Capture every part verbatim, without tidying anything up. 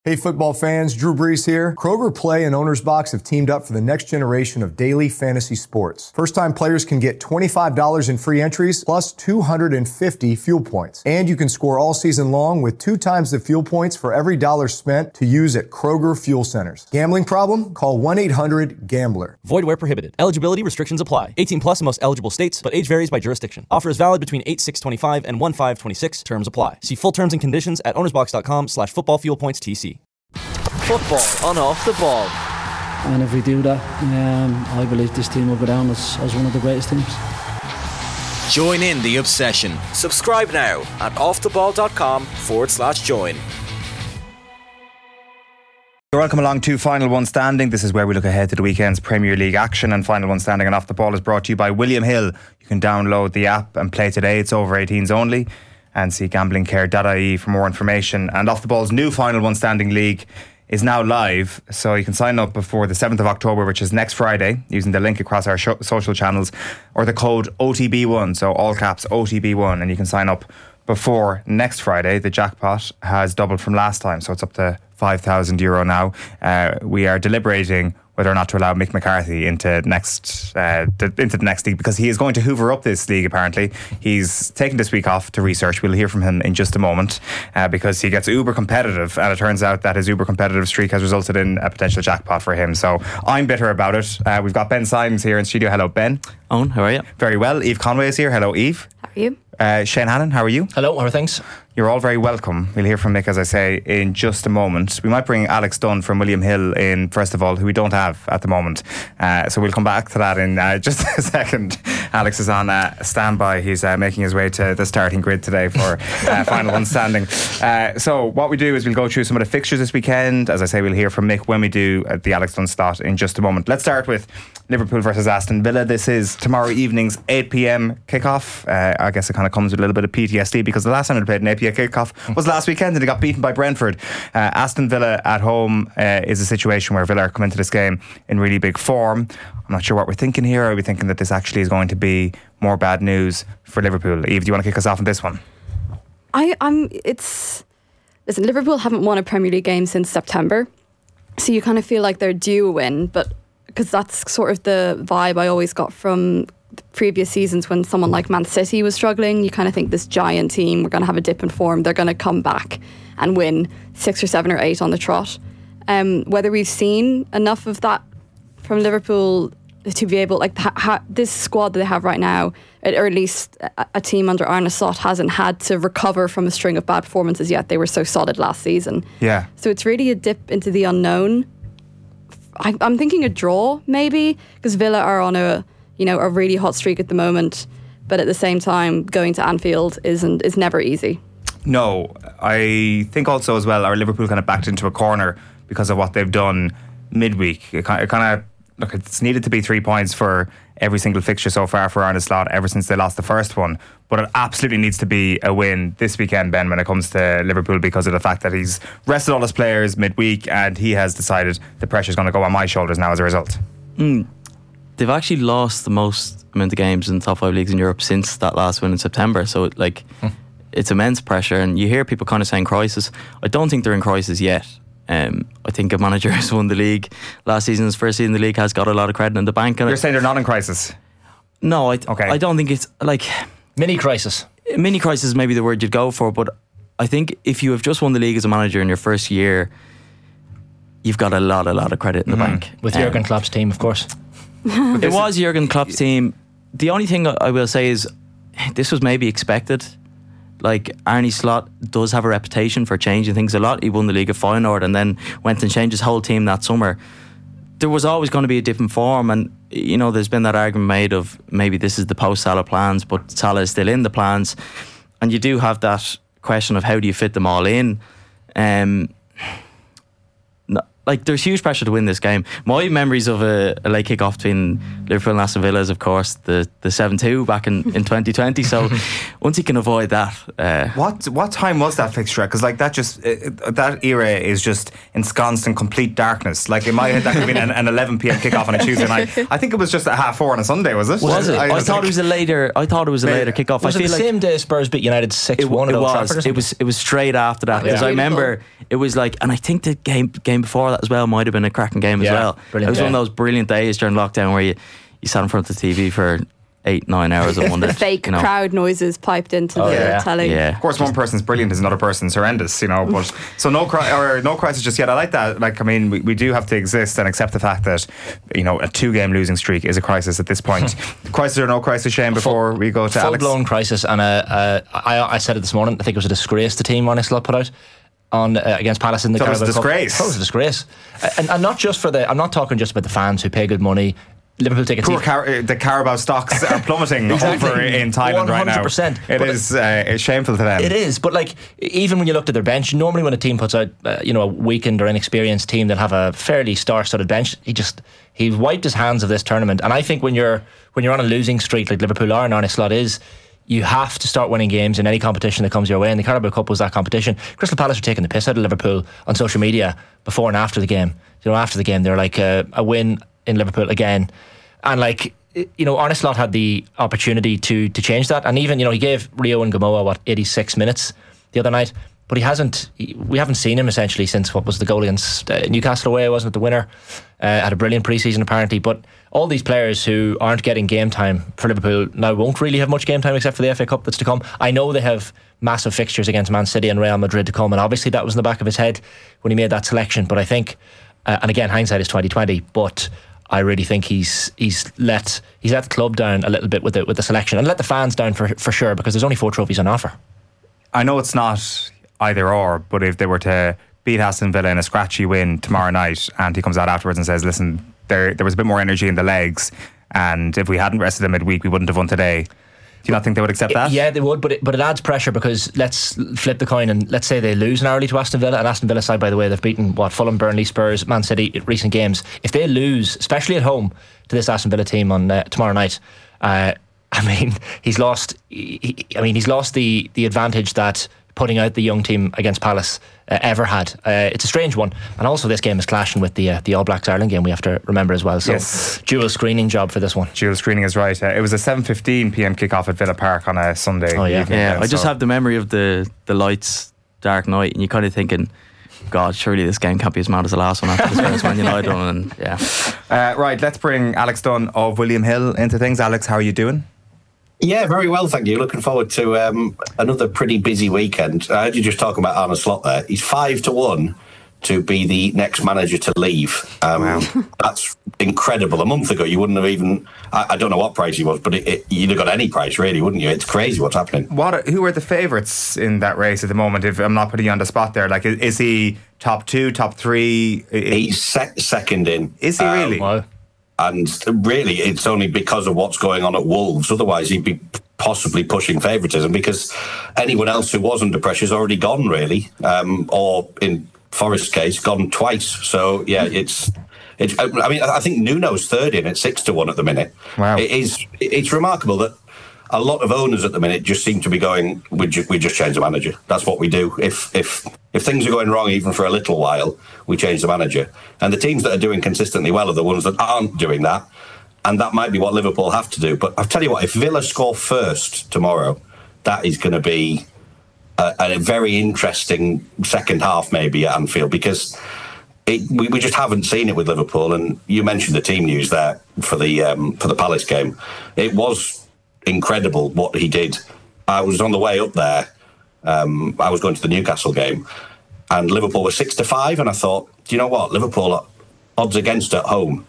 Hey football fans, Drew Brees here. Kroger Play and Owner's Box have teamed up for the next generation of daily fantasy sports. First-time players can get twenty-five dollars in free entries plus two hundred fifty fuel points. And you can score all season long with two times the fuel points for every dollar spent to use at Kroger Fuel Centers. Gambling problem? Call one eight hundred gambler. Void where prohibited. Eligibility restrictions apply. eighteen plus in most eligible states, but age varies by jurisdiction. Offer is valid between eight six twenty-five and one five twenty-six. Terms apply. See full terms and conditions at ownersbox.com slash football fuel points TC. Football on Off the Ball. And if we do that, um, I believe this team will go down as, as one of the greatest teams. Join in the obsession. Subscribe now at offtheball.com forward slash join. Welcome along to Final One Standing. This is where we look ahead to the weekend's Premier League action, and Final One Standing and Off the Ball is brought to you by William Hill. You can download the app and play today. It's over eighteens only. And see gambling care dot I E for more information. And Off the Ball's new Final One Standing League is now live, so you can sign up before the seventh of October, which is next Friday, using the link across our sh- social channels or the code O T B one, so all caps O T B one, and you can sign up before next Friday. The jackpot has doubled from last time, so it's up to five thousand euro now. Uh, we are deliberating whether or not to allow Mick McCarthy into next uh, to, into the next league, because he is going to hoover up this league. Apparently, he's taken this week off to research. We'll hear from him in just a moment, uh, because he gets uber competitive, and it turns out that his uber competitive streak has resulted in a potential jackpot for him. So I'm bitter about it. Uh, we've got Ben Symes here in studio. Hello, Ben. Owen, how are you? Very well. Eve Conway is here. Hello, Eve. How are you? Uh, Shane Hannon, how are you? Hello, how are things? You're all very welcome. We'll hear from Mick, as I say, in just a moment. We might bring Alex Dunn from William Hill in, first of all, who we don't have at the moment. Uh, so we'll come back to that in uh, just a second. Alex is on uh, standby. He's uh, making his way to the starting grid today for uh, Final One Standing. Uh, so what we do is we'll go through some of the fixtures this weekend. As I say, we'll hear from Mick when we do uh, the Alex Dunn slot in just a moment. Let's start with Liverpool versus Aston Villa. This is tomorrow evening's eight p.m. kickoff. Uh, I guess it kind of comes with a little bit of P T S D, because the last time they played an eight p.m. kickoff was last weekend and they got beaten by Brentford. Uh, Aston Villa at home uh, is a situation where Villa are coming into this game in really big form. I'm not sure what we're thinking here. Are we thinking that this actually is going to be more bad news for Liverpool? Eve, do you want to kick us off on this one? I, I'm. It's listen. Liverpool haven't won a Premier League game since September, so you kind of feel like they're due a win. But because that's sort of the vibe I always got from the previous seasons when someone like Man City was struggling. You kind of think this giant team, we're going to have a dip in form. They're going to come back and win six or seven or eight on the trot. Um, whether we've seen enough of that from Liverpool to be able, like ha- ha- this squad that they have right now, or at least a, a team under Arne Slot hasn't had to recover from a string of bad performances yet. They were so solid last season. Yeah. So it's really a dip into the unknown. I, I'm thinking a draw maybe, because Villa are on a you know a really hot streak at the moment, but at the same time going to Anfield isn't is never easy. No, I think also as well, our Liverpool kind of backed into a corner because of what they've done midweek. It kind of, it kind of look, it's needed to be three points for every single fixture so far for Arne Slot ever since they lost the first one. But it absolutely needs to be a win this weekend, Ben, when it comes to Liverpool, because of the fact that he's rested all his players midweek and he has decided the pressure's going to go on my shoulders now as a result. Mm. They've actually lost the most amount of games in the top five leagues in Europe since that last win in September. So it, like, hmm. it's immense pressure, and you hear people kind of saying crisis. I don't think they're in crisis yet. Um, I think a manager who's won the league last season, his first season in the league, has got a lot of credit in the bank. And You're it, saying they're not in crisis? No, I, okay. I don't think it's like mini crisis. Mini crisis is maybe the word you'd go for, but I think if you have just won the league as a manager in your first year, you've got a lot, a lot of credit in the mm-hmm. bank. With um, Jurgen Klopp's team, of course. It was Jurgen Klopp's team. The only thing I will say is this was maybe expected. Like, Arne Slot does have a reputation for changing things a lot. He won the League of Feyenoord and then went and changed his whole team that summer. There was always going to be a dip in form, and you know, there's been that argument made of maybe this is the post-Salah plans, but Salah is still in the plans, and you do have that question of how do you fit them all in. Um, like there's huge pressure to win this game. My memories of a, a late kick-off between Liverpool and Aston Villa is, of course, the the seven two back in, in twenty twenty. So once he can avoid that, uh, what what time was that fixture? Because like that just uh, that era is just ensconced in complete darkness. Like in my head, that could have been an, an eleven p.m. kick-off on a Tuesday night. I think it was just at half four on a Sunday. Was it? Was it? I, I thought like, it was a later. I thought it was a later kick-off. Was I it feel the like same day Spurs beat United six one? It, it was. It was. It was straight after that because yeah. I remember it was like, and I think the game game before that as well might have been a cracking game yeah, as well. It was yeah. one of those brilliant days during lockdown where you, you sat in front of the T V for eight nine hours and wondered. The fake you know, crowd noises piped into oh, the yeah. telly. Yeah. Of course, one person's brilliant is another person's horrendous, you know. But so no cri- or no crisis just yet. I like that. Like, I mean, we, we do have to exist and accept the fact that, you know, a two-game losing streak is a crisis at this point. Crisis or no crisis, Shane? Before we go to full Alex, blown crisis. And uh, uh, I, I said it this morning. I think it was a disgrace the team Arne Slot put out on uh, against Palace in the so Carabao it was a disgrace. Cup. It was a disgrace, and, and not just for the. I'm not talking just about the fans who pay good money. Liverpool tickets. Poor Car- the Carabao stocks are plummeting exactly. over in Thailand right now. one hundred percent It but is uh, it's shameful to them. It is, but like even when you looked at their bench, normally when a team puts out uh, you know a weakened or inexperienced team, they'll have a fairly star-studded bench. He just he wiped his hands of this tournament, and I think when you're when you're on a losing streak like Liverpool are and Arne Slot is, you have to start winning games in any competition that comes your way, and the Carabao Cup was that competition. Crystal Palace were taking the piss out of Liverpool on social media before and after the game. You know, after the game, they're like uh, a win in Liverpool again, and like you know, Arne Slot had the opportunity to to change that, and even you know he gave Rio and Gamoa what eighty-six minutes the other night, but he hasn't. He, we haven't seen him essentially since what was the goal against uh, Newcastle away, wasn't it? The winner uh, had a brilliant pre-season apparently, but all these players who aren't getting game time for Liverpool now won't really have much game time except for the F A Cup that's to come. I know they have massive fixtures against Man City and Real Madrid to come, and obviously that was in the back of his head when he made that selection. But I think, uh, and again, hindsight is twenty twenty, but I really think he's he's let he's let the club down a little bit with the with the selection, and let the fans down for for sure, because there's only four trophies on offer. I know it's not either or, but if they were to beat Aston Villa in a scratchy win tomorrow night, and he comes out afterwards and says, "Listen, there there was a bit more energy in the legs, and if we hadn't rested them midweek, we wouldn't have won today." Do you not think they would accept that? Yeah, they would, but it, but it adds pressure, because let's flip the coin and let's say they lose narrowly to Aston Villa, and Aston Villa side, by the way, they've beaten what Fulham, Burnley, Spurs, Man City in recent games. If they lose, especially at home, to this Aston Villa team on uh, tomorrow night, uh, I mean, he's lost. He, I mean, he's lost the the advantage that putting out the young team against Palace uh, ever had. Uh, it's a strange one, and also this game is clashing with the uh, the All Blacks Ireland game. We have to remember as well. So yes. Dual screening job for this one. Dual screening is right. Uh, it was a seven fifteen p.m. kickoff at Villa Park on a Sunday oh, yeah. evening. Yeah, then, I just so. have the memory of the the lights, dark night, and you're kind of thinking, God, surely this game can't be as mad as the last one after this first Man United one. And yeah, uh, right. Let's bring Alex Dunn of William Hill into things. Alex, how are you doing? Yeah, very well, thank you. Looking forward to um, another pretty busy weekend. I heard you just talking about Arne Slot there. He's five to one to be the next manager to leave. Um, wow. That's incredible. A month ago, you wouldn't have even... I, I don't know what price he was, but it, it, you'd have got any price, really, wouldn't you? It's crazy what's happening. What? Are, who are the favourites in that race at the moment, if I'm not putting you on the spot there? Like, is, is he top two, top three? He's se- second in. Is he really? Um, wow. And really, it's only because of what's going on at Wolves. Otherwise, he'd be possibly pushing favouritism, because anyone else who was under pressure is already gone, really. Um, or in Forest's case, gone twice. So, yeah, it's... it's. I mean, I think Nuno's third in at six to one at the minute. Wow. It is, it's remarkable that a lot of owners at the minute just seem to be going, we, ju- we just change the manager. That's what we do. If if if things are going wrong even for a little while, we change the manager. And the teams that are doing consistently well are the ones that aren't doing that. And that might be what Liverpool have to do. But I'll tell you what, if Villa score first tomorrow, that is going to be a, a very interesting second half maybe at Anfield, because it, we, we just haven't seen it with Liverpool. And you mentioned the team news there for the um, for the Palace game. It was incredible what he did. I was on the way up there. Um, I was going to the Newcastle game, and Liverpool were six to five. And I thought, do you know what? Liverpool odds against at home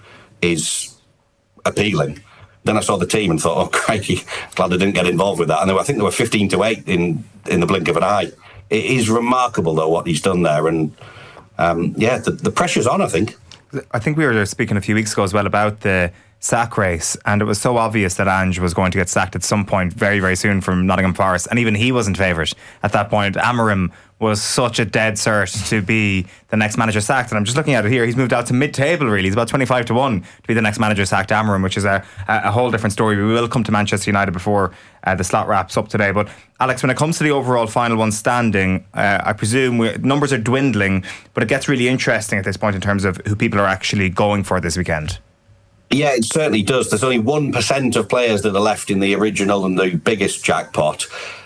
is appealing. Then I saw the team and thought, oh crikey, glad I didn't get involved with that. And they were, I think they were fifteen to eight in in the blink of an eye. It is remarkable though what he's done there, and um, yeah, the, the pressure's on. I think. I think we were speaking a few weeks ago as well about the sack race, and it was so obvious that Ange was going to get sacked at some point very, very soon from Nottingham Forest, and even he wasn't favoured at that point. Amorim was such a dead cert to be the next manager sacked. And I'm just looking at it here. He's moved out to mid-table, really. He's about twenty-five to one to be the next manager sacked, Amorim, which is a, a whole different story. We will come to Manchester United before uh, the slot wraps up today. But Alex, when it comes to the overall final one standing, uh, I presume we, numbers are dwindling, but it gets really interesting at this point in terms of who people are actually going for this weekend. Yeah, it certainly does. There's only one percent of players that are left in the original and the biggest jackpot.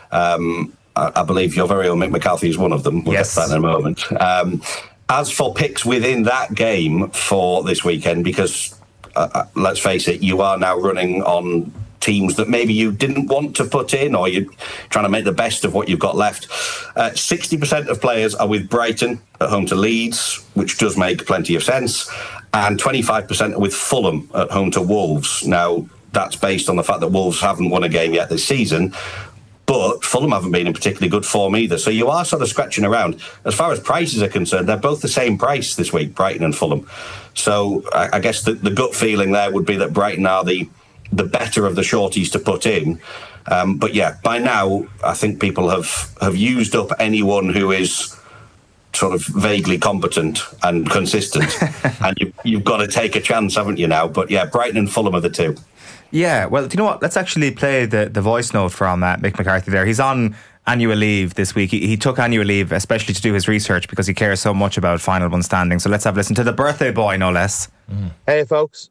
Um, I, I believe your very own Mick McCarthy is one of them. We'll yes. get to that in a moment. Um, as for picks within that game for this weekend, because uh, let's face it, you are now running on teams that maybe you didn't want to put in, or you're trying to make the best of what you've got left. Uh, sixty percent of players are with Brighton at home to Leeds, which does make plenty of sense. And twenty-five percent are with Fulham at home to Wolves. Now, that's based on the fact that Wolves haven't won a game yet this season, but Fulham haven't been in particularly good form either. So you are sort of scratching around. As far as prices are concerned, they're both the same price this week, Brighton and Fulham. So I, I guess the, the gut feeling there would be that Brighton are the, the better of the shorties to put in. Um, but yeah, by now, I think people have, have used up anyone who is sort of vaguely competent and consistent. And you, you've got to take a chance, haven't you now? But yeah, Brighton and Fulham are the two. Yeah, well, do you know what? Let's actually play the, the voice note from uh, Mick McCarthy there. He's on annual leave this week. He, he took annual leave especially to do his research because he cares so much about final one standing. So let's have a listen to the birthday boy, no less. Mm. Hey, folks.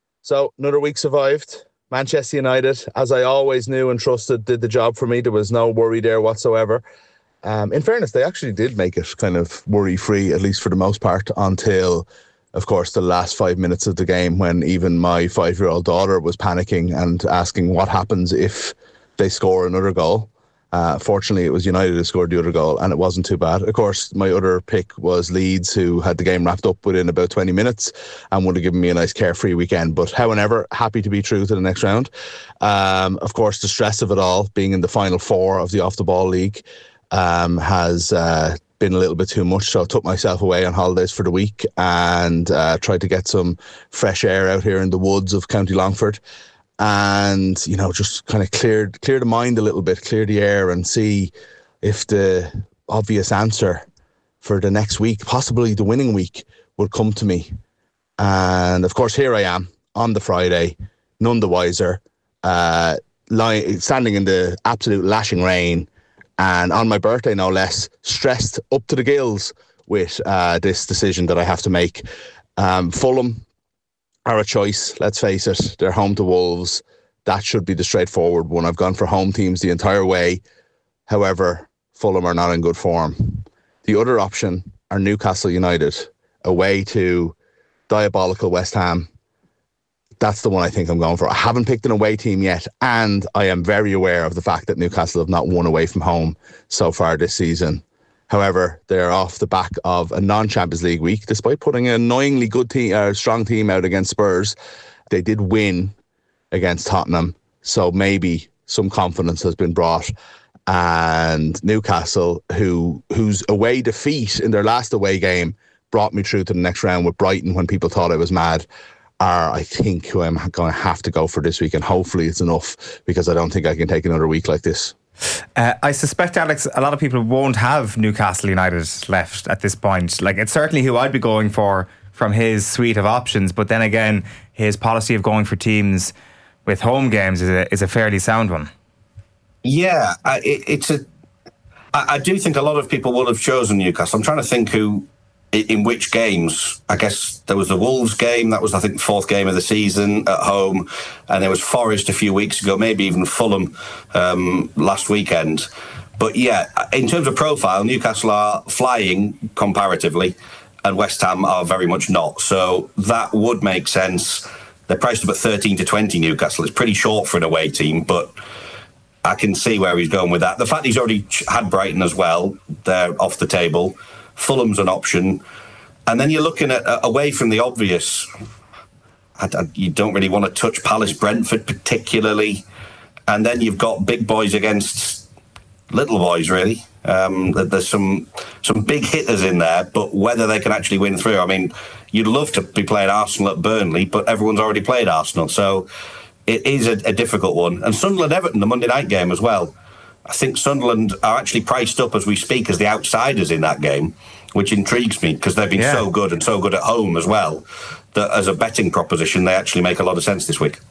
So another week survived. Manchester United, as I always knew and trusted, did the job for me. There was no worry there whatsoever. Um, in fairness, they actually did make it kind of worry-free, at least for the most part, until, of course, the last five minutes of the game when even my five-year-old daughter was panicking and asking what happens if they score another goal. Uh, fortunately, it was United who scored the other goal, and it wasn't too bad. Of course, my other pick was Leeds, who had the game wrapped up within about twenty minutes and would have given me a nice carefree weekend. But however, happy to be through to the next round. Um, of course, the stress of it all, being in the final four of the Off the Ball League, um, has uh, been a little bit too much. So I took myself away on holidays for the week and uh, tried to get some fresh air out here in the woods of County Longford. And, you know, just kind of cleared clear the mind a little bit, clear the air and see if the obvious answer for the next week, possibly the winning week, would come to me. And, of course, here I am on the Friday, none the wiser, uh, lying, standing in the absolute lashing rain, and on my birthday, no less, stressed up to the gills with uh, this decision that I have to make. Um, Fulham are a choice, let's face it. They're home to Wolves. That should be the straightforward one. I've gone for home teams the entire way. However, Fulham are not in good form. The other option are Newcastle United, away to diabolical West Ham. That's the one I think I'm going for. I haven't picked an away team yet, and I am very aware of the fact that Newcastle have not won away from home so far this season. However, they're off the back of a non-Champions League week. Despite putting an annoyingly good team, uh, strong team out against Spurs, they did win against Tottenham. So maybe some confidence has been brought. And Newcastle, who whose away defeat in their last away game brought me through to the next round with Brighton when people thought I was mad, are, I think, who I'm going to have to go for this week. And hopefully it's enough, because I don't think I can take another week like this. Uh, I suspect, Alex, a lot of people won't have Newcastle United left at this point. Like, it's certainly who I'd be going for from his suite of options. But then again, his policy of going for teams with home games is a, is a fairly sound one. Yeah, it, it's a. I, I do think a lot of people will have chosen Newcastle. I'm trying to think who, in which games. I guess there was the Wolves game. That was, I think, the fourth game of the season at home. And there was Forest a few weeks ago, maybe even Fulham um, last weekend. But yeah, in terms of profile, Newcastle are flying comparatively, and West Ham are very much not. So that would make sense. They're priced up at thirteen to twenty, Newcastle. It's pretty short for an away team, but I can see where he's going with that. The fact he's already had Brighton as well, they're off the table. Fulham's an option. And then you're looking at, uh, away from the obvious, I, I, you don't really want to touch Palace, Brentford particularly. And then you've got big boys against little boys, really. Um, there's some some big hitters in there, but whether they can actually win through, I mean, you'd love to be playing Arsenal at Burnley, but everyone's already played Arsenal. So it is a, a difficult one. And Sunderland-Everton, the Monday night game as well. I think Sunderland are actually priced up as we speak as the outsiders in that game, which intrigues me because they've been yeah. so good and so good at home as well, that as a betting proposition, they actually make a lot of sense this week.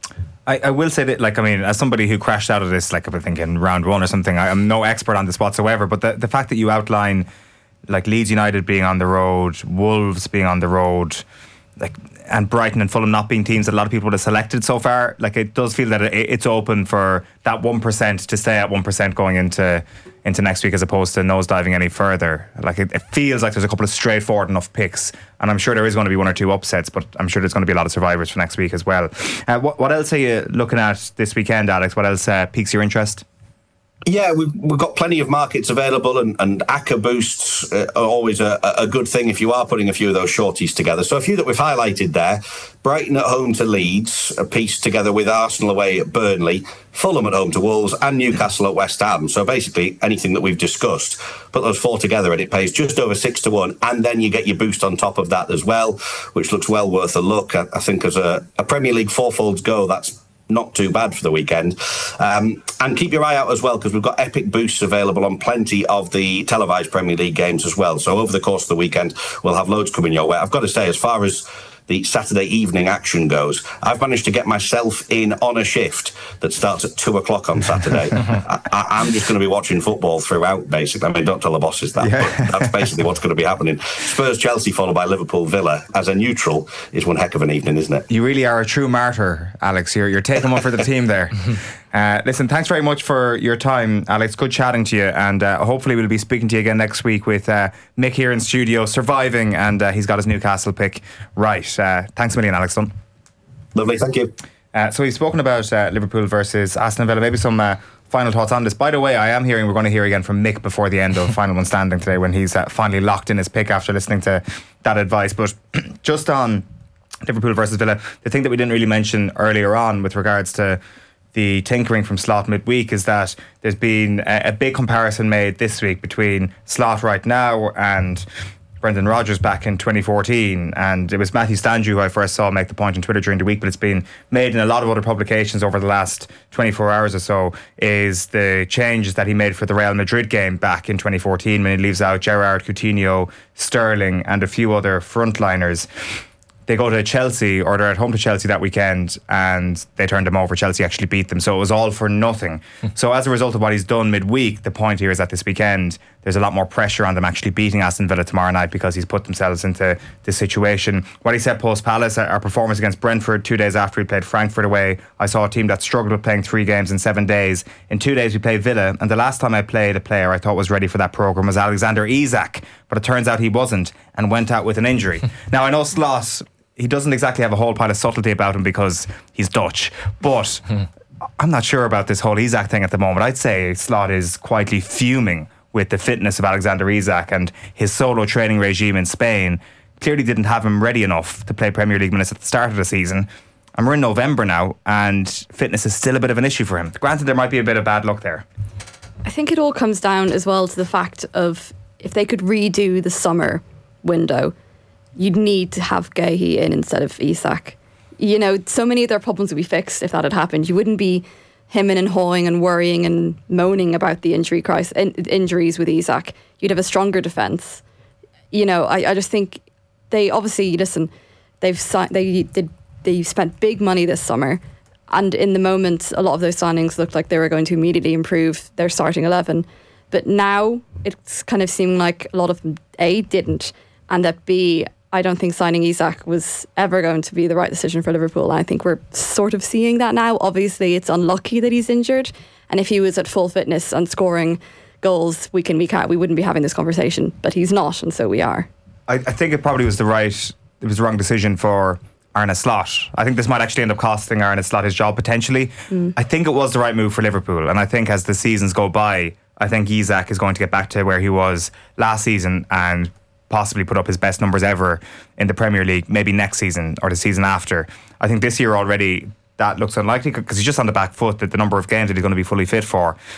I, I will say that, like, I mean, as somebody who crashed out of this, like, I think in round one or something, I, I'm no expert on this whatsoever, but the, the fact that you outline, like, Leeds United being on the road, Wolves being on the road, like, and Brighton and Fulham not being teams that a lot of people would have selected so far, like, it does feel that it, it's open for that one percent to stay at one percent going into into next week, as opposed to nosediving any further. Like, it, it feels like there's a couple of straightforward enough picks, and I'm sure there is going to be one or two upsets, but I'm sure there's going to be a lot of survivors for next week as well. Uh, what, what else are you looking at this weekend, Alex? What else uh, piques your interest? Yeah, we've, we've got plenty of markets available, and, and A C C A boosts uh, are always a, a good thing if you are putting a few of those shorties together. So a few that we've highlighted there: Brighton at home to Leeds, a piece together with Arsenal away at Burnley, Fulham at home to Wolves, and Newcastle at West Ham. So basically anything that we've discussed, put those four together and it pays just over six to one, and then you get your boost on top of that as well, which looks well worth a look. I, I think as a, a Premier League fourfolds go, that's not too bad for the weekend. Um, and keep your eye out as well, because we've got epic boosts available on plenty of the televised Premier League games as well. So over the course of the weekend, we'll have loads coming your way. I've got to say, as far as the Saturday evening action goes, I've managed to get myself in on a shift that starts at two o'clock on Saturday. I, I, I'm just going to be watching football throughout, basically. I mean, don't tell the bosses that, yeah. but that's basically what's going to be happening. Spurs Chelsea followed by Liverpool Villa as a neutral is one heck of an evening, isn't it? You really are a true martyr, Alex. You're, you're taking one for the team there. Uh, listen, thanks very much for your time, Alex. Good chatting to you, and uh, hopefully we'll be speaking to you again next week with uh, Mick here in studio, surviving, and uh, he's got his Newcastle pick right. Uh, thanks a million, Alex Dunn. Lovely, thank you. Uh, so we've spoken about uh, Liverpool versus Aston Villa. Maybe some uh, final thoughts on this. By the way, I am hearing we're going to hear again from Mick before the end of Final One Standing today, when he's uh, finally locked in his pick after listening to that advice. But just on Liverpool versus Villa, the thing that we didn't really mention earlier on with regards to the tinkering from Slot midweek is that there's been a, a big comparison made this week between Slot right now and Brendan Rodgers back in twenty fourteen, and it was Matthew Stanju who I first saw make the point on Twitter during the week, but it's been made in a lot of other publications over the last twenty-four hours or so, is the changes that he made for the Real Madrid game back in twenty fourteen, when he leaves out Gerrard, Coutinho, Sterling and a few other frontliners. They go to Chelsea, or they're at home to Chelsea that weekend, and they turned them over. Chelsea actually beat them, so it was all for nothing. So as a result of what he's done midweek, the point here is that this weekend there's a lot more pressure on them actually beating Aston Villa tomorrow night, because he's put themselves into this situation. What he said post Palace, our performance against Brentford two days after we played Frankfurt away, I saw a team that struggled with playing three games in seven days. In two days we played Villa, and the last time I played a player I thought was ready for that programme was Alexander Isak, but it turns out he wasn't and went out with an injury. Now I know Slot, he doesn't exactly have a whole pile of subtlety about him because he's Dutch, but I'm not sure about this whole Isak thing at the moment. I'd say Slot is quietly fuming with the fitness of Alexander Isak, and his solo training regime in Spain clearly didn't have him ready enough to play Premier League minutes at the start of the season. And we're in November now, and fitness is still a bit of an issue for him. Granted, there might be a bit of bad luck there. I think it all comes down as well to the fact of, if they could redo the summer window, you'd need to have Guehi in instead of Isak. You know, so many of their problems would be fixed if that had happened. You wouldn't be hemming and hawing and worrying and moaning about the injury crisis, in, injuries with Isak. You'd have a stronger defence. You know, I, I just think they obviously, listen, they've si- they did they spent big money this summer, and in the moment, a lot of those signings looked like they were going to immediately improve their starting eleven. But now it's kind of seeming like a lot of them, A, didn't, and that B, I don't think signing Isak was ever going to be the right decision for Liverpool. And I think we're sort of seeing that now. Obviously, it's unlucky that he's injured. And if he was at full fitness and scoring goals week in, week out, we wouldn't be having this conversation. But he's not, and so we are. I, I think it probably was the right, it was the wrong decision for Arne Slot. I think this might actually end up costing Arne Slot his job potentially. Mm. I think it was the right move for Liverpool. And I think as the seasons go by, I think Isak is going to get back to where he was last season and possibly put up his best numbers ever in the Premier League, maybe next season or the season after. I think this year already that looks unlikely because he's just on the back foot, that the number of games that he's going to be fully fit for.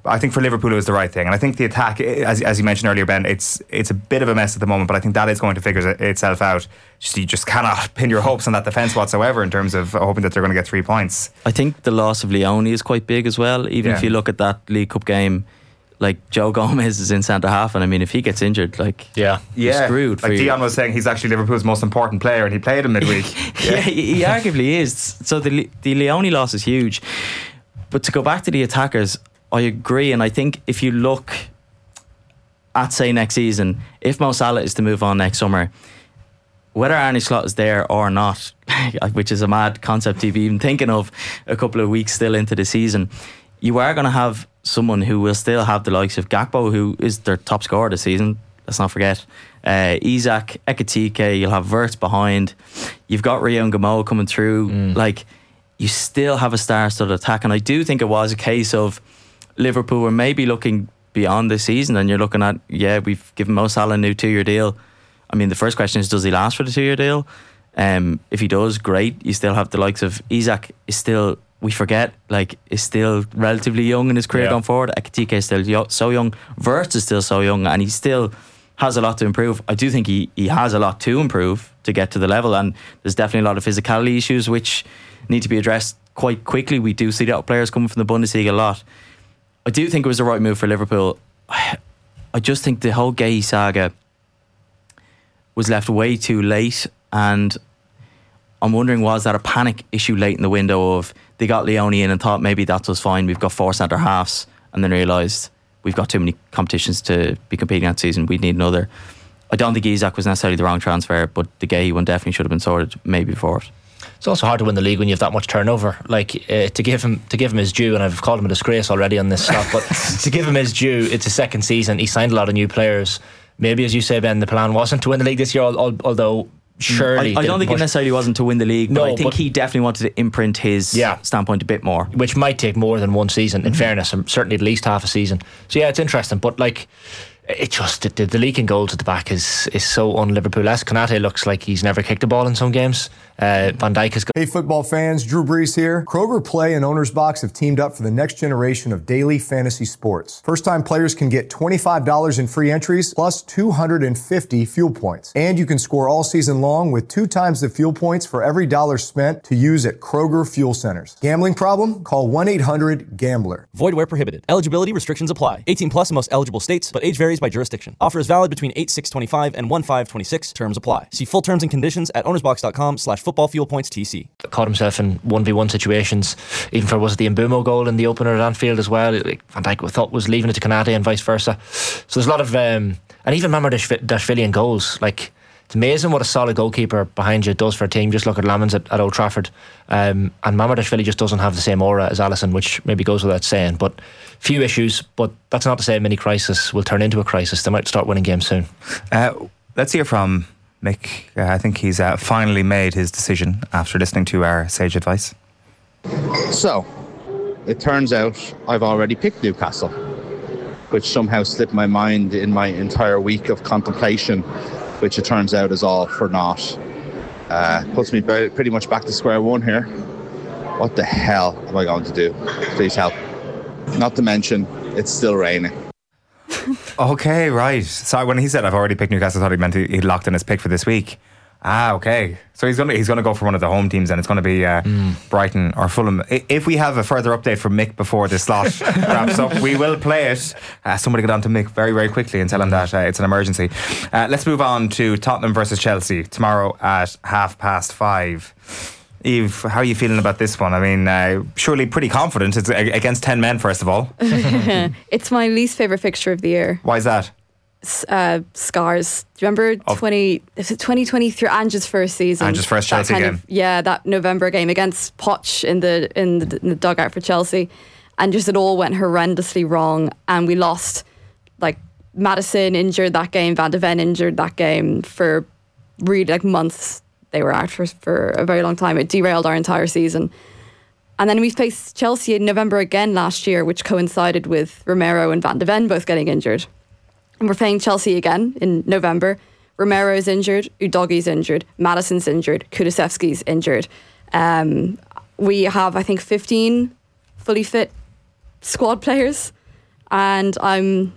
I think for Liverpool it was the right thing, and I think the attack, as, as you mentioned earlier, Ben, it's it's a bit of a mess at the moment, but I think that is going to figure itself out. Just, you just cannot pin your hopes on that defence whatsoever in terms of hoping that they're going to get three points. I think the loss of Leone is quite big as well. Even yeah. if you look at that League Cup game, like Joe Gomez is in centre half, and I mean if he gets injured, like yeah, you're yeah. screwed. Like Dion was saying, he's actually Liverpool's most important player, and he played him midweek. yeah, yeah he, he arguably is. So the the Leone loss is huge. But to go back to the attackers, I agree, and I think if you look at, say, next season, if Mo Salah is to move on next summer, whether Arne Slot is there or not, which is a mad concept to be even thinking of a couple of weeks still into the season, you are going to have someone who will still have the likes of Gakpo, who is their top scorer this season, let's not forget, uh, Isak, Ekitike, you'll have Wirtz behind, you've got Rio and Gamo coming through, mm. like, you still have a star-studded attack, and I do think it was a case of Liverpool were maybe looking beyond this season, and you're looking at, yeah, we've given Mo Salah a new two-year deal. I mean, the first question is, does he last for the two-year deal? Um, if he does, great. You still have the likes of Isak is still, we forget, like, is still relatively young in his career yeah. going forward. Ekitike is still yo- so young. Wirtz is still so young, and he still has a lot to improve. I do think he, he has a lot to improve to get to the level, and there's definitely a lot of physicality issues which need to be addressed quite quickly. We do see that players coming from the Bundesliga a lot. I do think it was the right move for Liverpool. I just think the whole Gay saga was left way too late, and I'm wondering, was that a panic issue late in the window of they got Leone in and thought maybe that's us fine, we've got four centre halves, and then realised we've got too many competitions to be competing that season, we need another. I don't think Isak was necessarily the wrong transfer, but the Gay one definitely should have been sorted maybe before it. It's also hard to win the league when you have that much turnover. Like uh, to give him to give him his due, and I've called him a disgrace already on this stuff, but to give him his due, it's his second season. He signed a lot of new players. Maybe, as you say, Ben, the plan wasn't to win the league this year, although surely I, I don't think push. it necessarily wasn't to win the league, but no, I think but he definitely wanted to imprint his yeah. standpoint a bit more, which might take more than one season, in mm-hmm. fairness, and certainly at least half a season. So yeah, it's interesting, but like, it just the, the leaking goals at the back is is so un-Liverpool-esque. Konate looks like he's never kicked a ball in some games. Uh, Van Dijk has got. Hey, football fans, Drew Brees here. Kroger Play and Owner's Box have teamed up for the next generation of daily fantasy sports. First-time players can get twenty-five dollars in free entries plus two hundred fifty fuel points, and you can score all season long with two times the fuel points for every dollar spent to use at Kroger fuel centers. Gambling problem? Call one eight hundred gambler. Void where prohibited. Eligibility restrictions apply. eighteen plus in most eligible states, but age varies by jurisdiction. Offer is valid between eight six twenty-five and one five twenty-six. Terms apply. See full terms and conditions at ownersbox.com slash football fuel points TC. Caught himself in one v one situations, even for was it the Mbumo goal in the opener at Anfield as well. Like Van Dijk thought was leaving it to Konate and vice versa. So there's a lot of um, and even Mamardashvili in goals. Like, it's amazing what a solid goalkeeper behind you does for a team. Just look at Lamans at, at Old Trafford, um, and Mamardashvili just doesn't have the same aura as Alisson, which maybe goes without saying. But few issues, but that's not to say many crises will turn into a crisis. They might start winning games soon. Uh, let's hear from Mick. Uh, I think he's uh, finally made his decision after listening to our sage advice. So, it turns out I've already picked Newcastle, which somehow slipped my mind in my entire week of contemplation, which it turns out is all for naught. Uh, puts me pretty much back to square one here. What the hell am I going to do? Please help. Not to mention, it's still raining. Okay, right. So when he said I've already picked Newcastle, I thought he meant he locked in his pick for this week. Ah, okay. So he's gonna he's gonna go for one of the home teams, and it's gonna be uh, mm. Brighton or Fulham. If we have a further update from Mick before this slot wraps up, we will play it. Uh, somebody get on to Mick very very quickly and tell him that uh, it's an emergency. Uh, let's move on to Tottenham versus Chelsea tomorrow at half past five. Eve, how are you feeling about this one? I mean, uh, surely pretty confident. It's against ten men, first of all. It's my least favourite fixture of the year. Why is that? Uh, scars. Do you remember of twenty? Is it twenty twenty-three? Ange's first season. Ange's first Chelsea game. Of, yeah, that November game against Poch in the in the, in the dugout for Chelsea, and just it all went horrendously wrong, and we lost. Like Maddison injured that game, Van de Ven injured that game for really like months. They were out for for a very long time. It derailed our entire season. And then we faced Chelsea in November again last year, which coincided with Romero and Van de Ven both getting injured. And we're playing Chelsea again in November. Romero's injured, Udoghi's injured, Maddison's injured, Kulusevski's injured. Um, we have, I think, fifteen fully fit squad players. and I'm.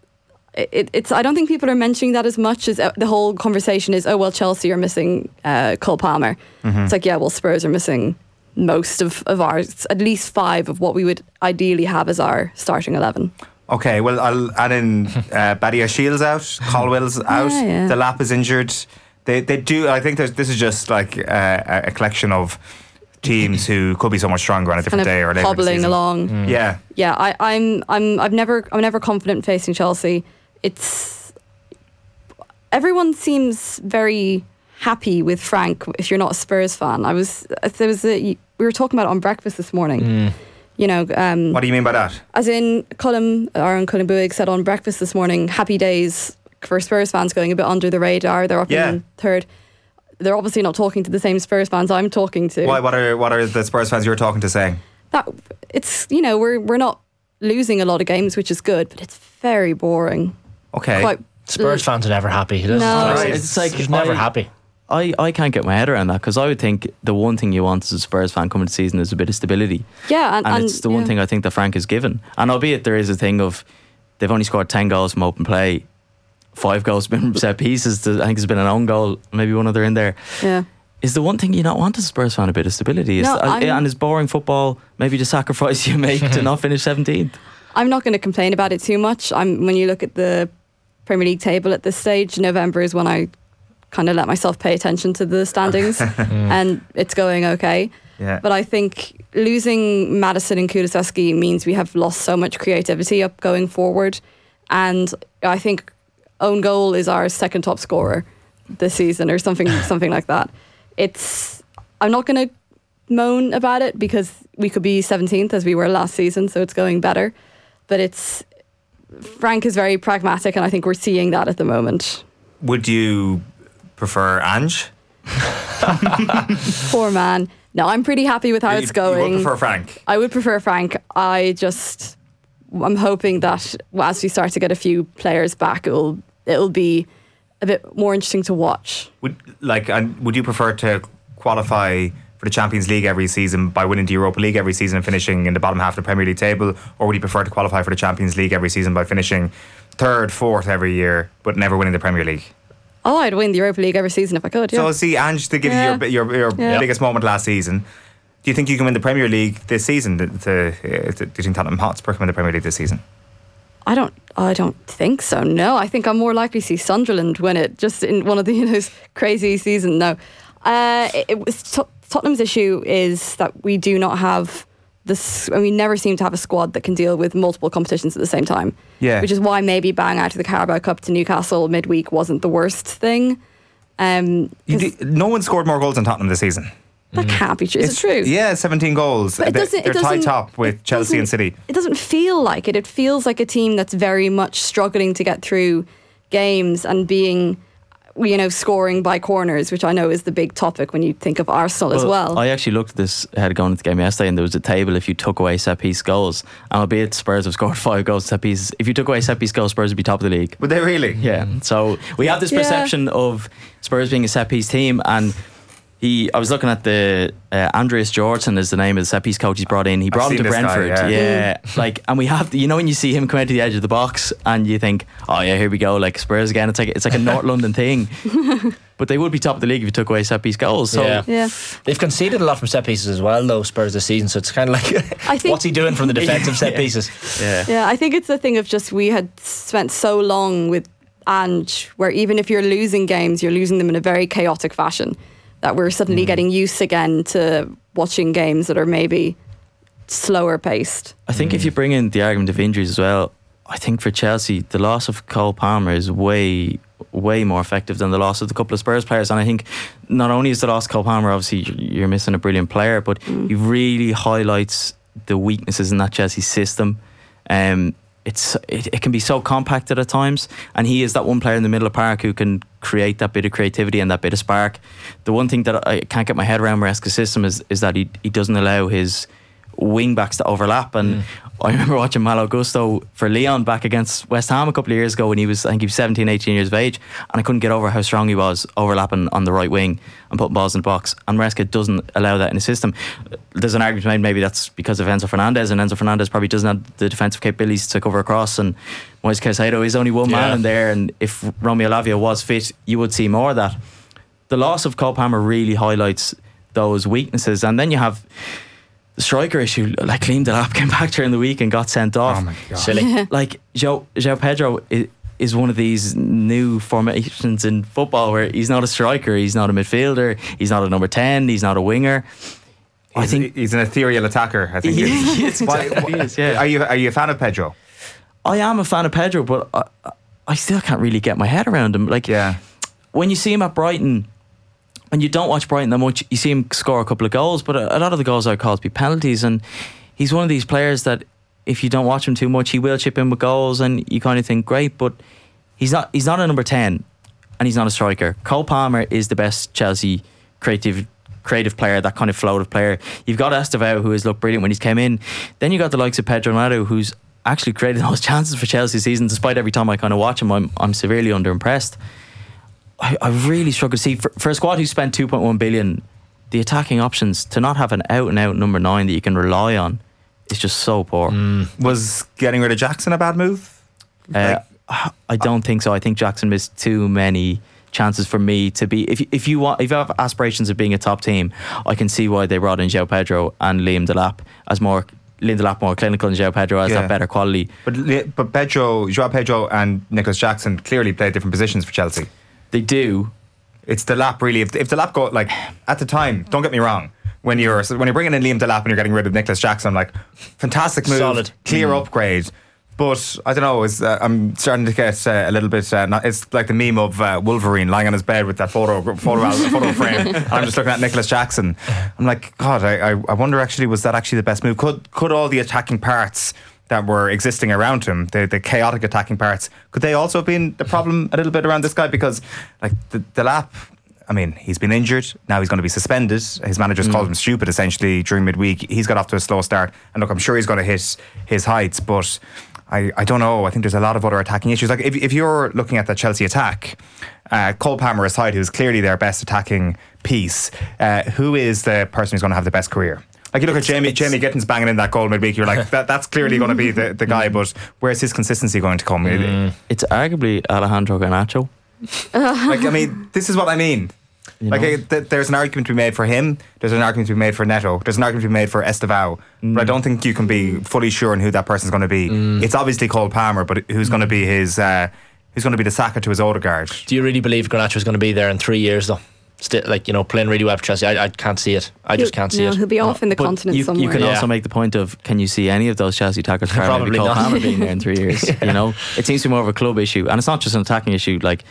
It, it's. I don't think people are mentioning that as much as uh, the whole conversation is. Oh well, Chelsea are missing uh, Cole Palmer. Mm-hmm. It's like, yeah, well, Spurs are missing most of of ours, at least five of what we would ideally have as our starting eleven. Okay, well, I'll add in uh, Badia Shields out, Colwell's out, Yeah, yeah. the Lap is injured. They they do. I think there's, this is just like uh, a collection of teams who could be so much stronger on a different Kind of day or later in the hobbling season. along. Yeah, Yeah, I, I'm I'm I've never I'm never confident facing Chelsea. It's everyone seems very happy with Frank. If you're not a Spurs fan, I was there was a, we were talking about it on breakfast this morning. Mm. You know, um, what do you mean by that? as in Cullum, Aaron Cullum Buig said on breakfast this morning, happy days for Spurs fans going a bit under the radar. They're up Yeah. in third. They're obviously not talking to the same Spurs fans I'm talking to. Why? What are what are the Spurs fans you're talking to saying? That it's you know we're we're not losing a lot of games, which is good, but it's very boring. Okay, Quite Spurs fans are never happy. It is- No. it's, Right. It's like it's never I- happy. I, I can't get my head around that, because I would think the one thing you want as a Spurs fan coming to the season is a bit of stability. Yeah, and, And, and it's the one yeah. thing I think that Frank is given. And albeit there is a thing of they've only scored ten goals from open play, five goals from set pieces. I think there's been an own goal, maybe one other in there. Yeah. Is the one thing you not want as a Spurs fan a bit of stability? Is No, the- I'm- and is boring football maybe the sacrifice you make to not finish seventeenth? I'm not going to complain about it too much. I'm when you look at the Premier League table at this stage, November is when I kind of let myself pay attention to the standings, and it's going okay. Yeah. But I think losing Madison and Kulusevski means we have lost so much creativity up going forward, and I think own goal is our second top scorer this season, or something something like that. It's I'm not going to moan about it because we could be seventeenth as we were last season, so it's going better. But it's Frank is very pragmatic, and I think we're seeing that at the moment. Would you prefer Ange? Poor man. No, I'm pretty happy with how You- it's going. You would prefer Frank? I would prefer Frank. I just I'm hoping that as we start to get a few players back, it'll it'll be a bit more interesting to watch. Would like, and would you prefer to qualify for the Champions League every season by winning the Europa League every season and finishing in the bottom half of the Premier League table, or would you prefer to qualify for the Champions League every season by finishing third, fourth every year, but never winning the Premier League? Oh, I'd win the Europa League every season if I could. Yeah. So, see, Ange, to give Yeah. you your, your, your Yeah. biggest moment last season, do you think you can win the Premier League this season? To, to, uh, to, do you think Tottenham Hotspur can win the Premier League this season? I don't. I don't think so. No, I think I'm more likely to see Sunderland win it, just in one of the you know crazy seasons. No, uh, it, it was Tot- Tottenham's issue is that we do not have this. And we never seem to have a squad that can deal with multiple competitions at the same time. Yeah. which is why maybe bang out of the Carabao Cup to Newcastle midweek wasn't the worst thing. Um, You 'cause do, no one scored more goals than Tottenham this season. that can't be true. Is it true? Yeah, seventeen goals. But it They- doesn't- it They're tied doesn't- top with it Chelsea and doesn't- City. It doesn't feel like it. It feels like a team that's very much struggling to get through games and being, you know, scoring by corners, which I know is the big topic when you think of Arsenal as well. I actually looked at this ahead of going into the game yesterday, and there was a table if you took away set piece goals. And albeit Spurs have scored five goals set pieces, if you took away set piece goals, Spurs would be top of the league. Would they really? Yeah. So we have this Yeah. perception of Spurs being a set piece team, and he. I was looking at the uh, Andreas Jorgensen is the name of the set piece coach he's brought in. He brought him seen to this guy, Brentford. yeah. yeah. Like, and we have you know when you see him come out to the edge of the box and you think, oh yeah, here we go, like Spurs again. It's like it's like a North London thing. But they would be top of the league if you took away set piece goals. So Yeah. yeah. They've conceded a lot from set pieces as well, though, Spurs this season. So it's kind of like, I think- what's he doing from the defensive set Yeah. pieces? yeah. Yeah, I think it's the thing of just we had spent so long with Ange, where even if you're losing games, you're losing them in a very chaotic fashion, that we're suddenly getting used again to watching games that are maybe slower paced. I think if you bring in the argument of injuries as well, I think for Chelsea, the loss of Cole Palmer is way, way more effective than the loss of the couple of Spurs players. And I think not only is the loss of Cole Palmer, obviously you're missing a brilliant player, but he really highlights the weaknesses in that Chelsea system. Um, it's it, it can be so compacted at times, and he is that one player in the middle of the park who can create that bit of creativity and that bit of spark. The one thing that I can't get my head around Maresca's system is is that he he doesn't allow his wing backs to overlap. And mm. I remember watching Malo Gusto for Lyon back against West Ham a couple of years ago when he was, I think he was seventeen, eighteen years of age, and I couldn't get over how strong he was overlapping on the right wing and putting balls in the box. And Maresca doesn't allow that in his system. There's an argument made maybe that's because of Enzo Fernandez, and Enzo Fernandez probably doesn't have the defensive capabilities to cover across, and Moise Caicedo is only one yeah. man in there, and if Romeo Lavia was fit you would see more of that. The loss of Cole Palmer really highlights those weaknesses. And then you have the striker issue, like Liam Delap came back during the week and got sent off. Oh my God. Silly. Like João, João Pedro is, is one of these new formations in football where he's not a striker, he's not a midfielder, he's not a number ten, he's not a winger. He's, I think he's an ethereal attacker, I think. He is, exactly is, yeah. Are you, are you a fan of Pedro? I am a fan of Pedro, but I, I still can't really get my head around him. Like, yeah. when you see him at Brighton, and you don't watch Brighton that much, you see him score a couple of goals, but a, a lot of the goals are called to be penalties, and he's one of these players that if you don't watch him too much, he will chip in with goals, and you kind of think, great, but he's not he's not a number ten, and he's not a striker. Cole Palmer is the best Chelsea creative creative player, that kind of floative player. You've got Estevao, who has looked brilliant when he's came in. Then you got the likes of Pedro Neto, who's actually created those chances for Chelsea this season, despite every time I kind of watch him, I'm, I'm severely underimpressed. I, I really struggle to see for, for a squad who spent two point one billion, the attacking options, to not have an out and out number nine that you can rely on is just so poor. Mm. Was getting rid of Jackson a bad move? Uh, like, I don't think so. I think Jackson missed too many chances for me to be. If if you want, if you have aspirations of being a top team, I can see why they brought in João Pedro and Liam Delap as more. Liam Delap more clinical and João Pedro has yeah. that better quality. But but Pedro, João Pedro and Nicholas Jackson clearly play different positions for Chelsea. They do. It's Delap really. If, if Delap go like at the time, don't get me wrong. When you're when you're bringing in Liam Delap and you're getting rid of Nicholas Jackson, I'm like, fantastic move, solid, clear mm. upgrade. But I don't know. It's, uh, I'm starting to get uh, a little bit. Uh, not, it's like the meme of uh, Wolverine lying on his bed with that photo photo, photo frame. And I'm just looking at Nicholas Jackson. I'm like, God. I, I wonder. Actually, was that actually the best move? Could could all the attacking parts that were existing around him, the, the chaotic attacking parts, could they also have been the problem a little bit around this guy? Because like the, the lap, I mean, he's been injured, now he's going to be suspended. His managers mm. called him stupid essentially during midweek. He's got off to a slow start, and look, I'm sure he's going to hit his heights, but I, I don't know. I think there's a lot of other attacking issues. Like if, if you're looking at the Chelsea attack, uh, Cole Palmer aside, who's clearly their best attacking piece, uh, who is the person who's going to have the best career? Like you look it's, at Jamie Jamie Gittins banging in that goal midweek, you're like, that, that's clearly going to be the, the guy, but where's his consistency going to come? Mm. It's arguably Alejandro Garnacho. Like, I mean, this is what I mean. You like, uh, th- there's an argument to be made for him, there's an argument to be made for Neto, there's an argument to be made for Estevao, mm. but I don't think you can be fully sure on who that person's going to be. Mm. It's obviously Cole Palmer, but who's mm. going to be his, uh, who's going to be the Saka to his Odegaard? Do you really believe Garnacho's going to be there in three years though? Still, like, you know, playing really well for Chelsea. I, I can't see it. I he'll, just can't see no, it. He'll be off in the but continent you, somewhere. You can yeah. also make the point of, can you see any of those Chelsea attackers probably Cole not Palmer being there in three years? yeah. You know, it seems to be more of a club issue, and it's not just an attacking issue. Like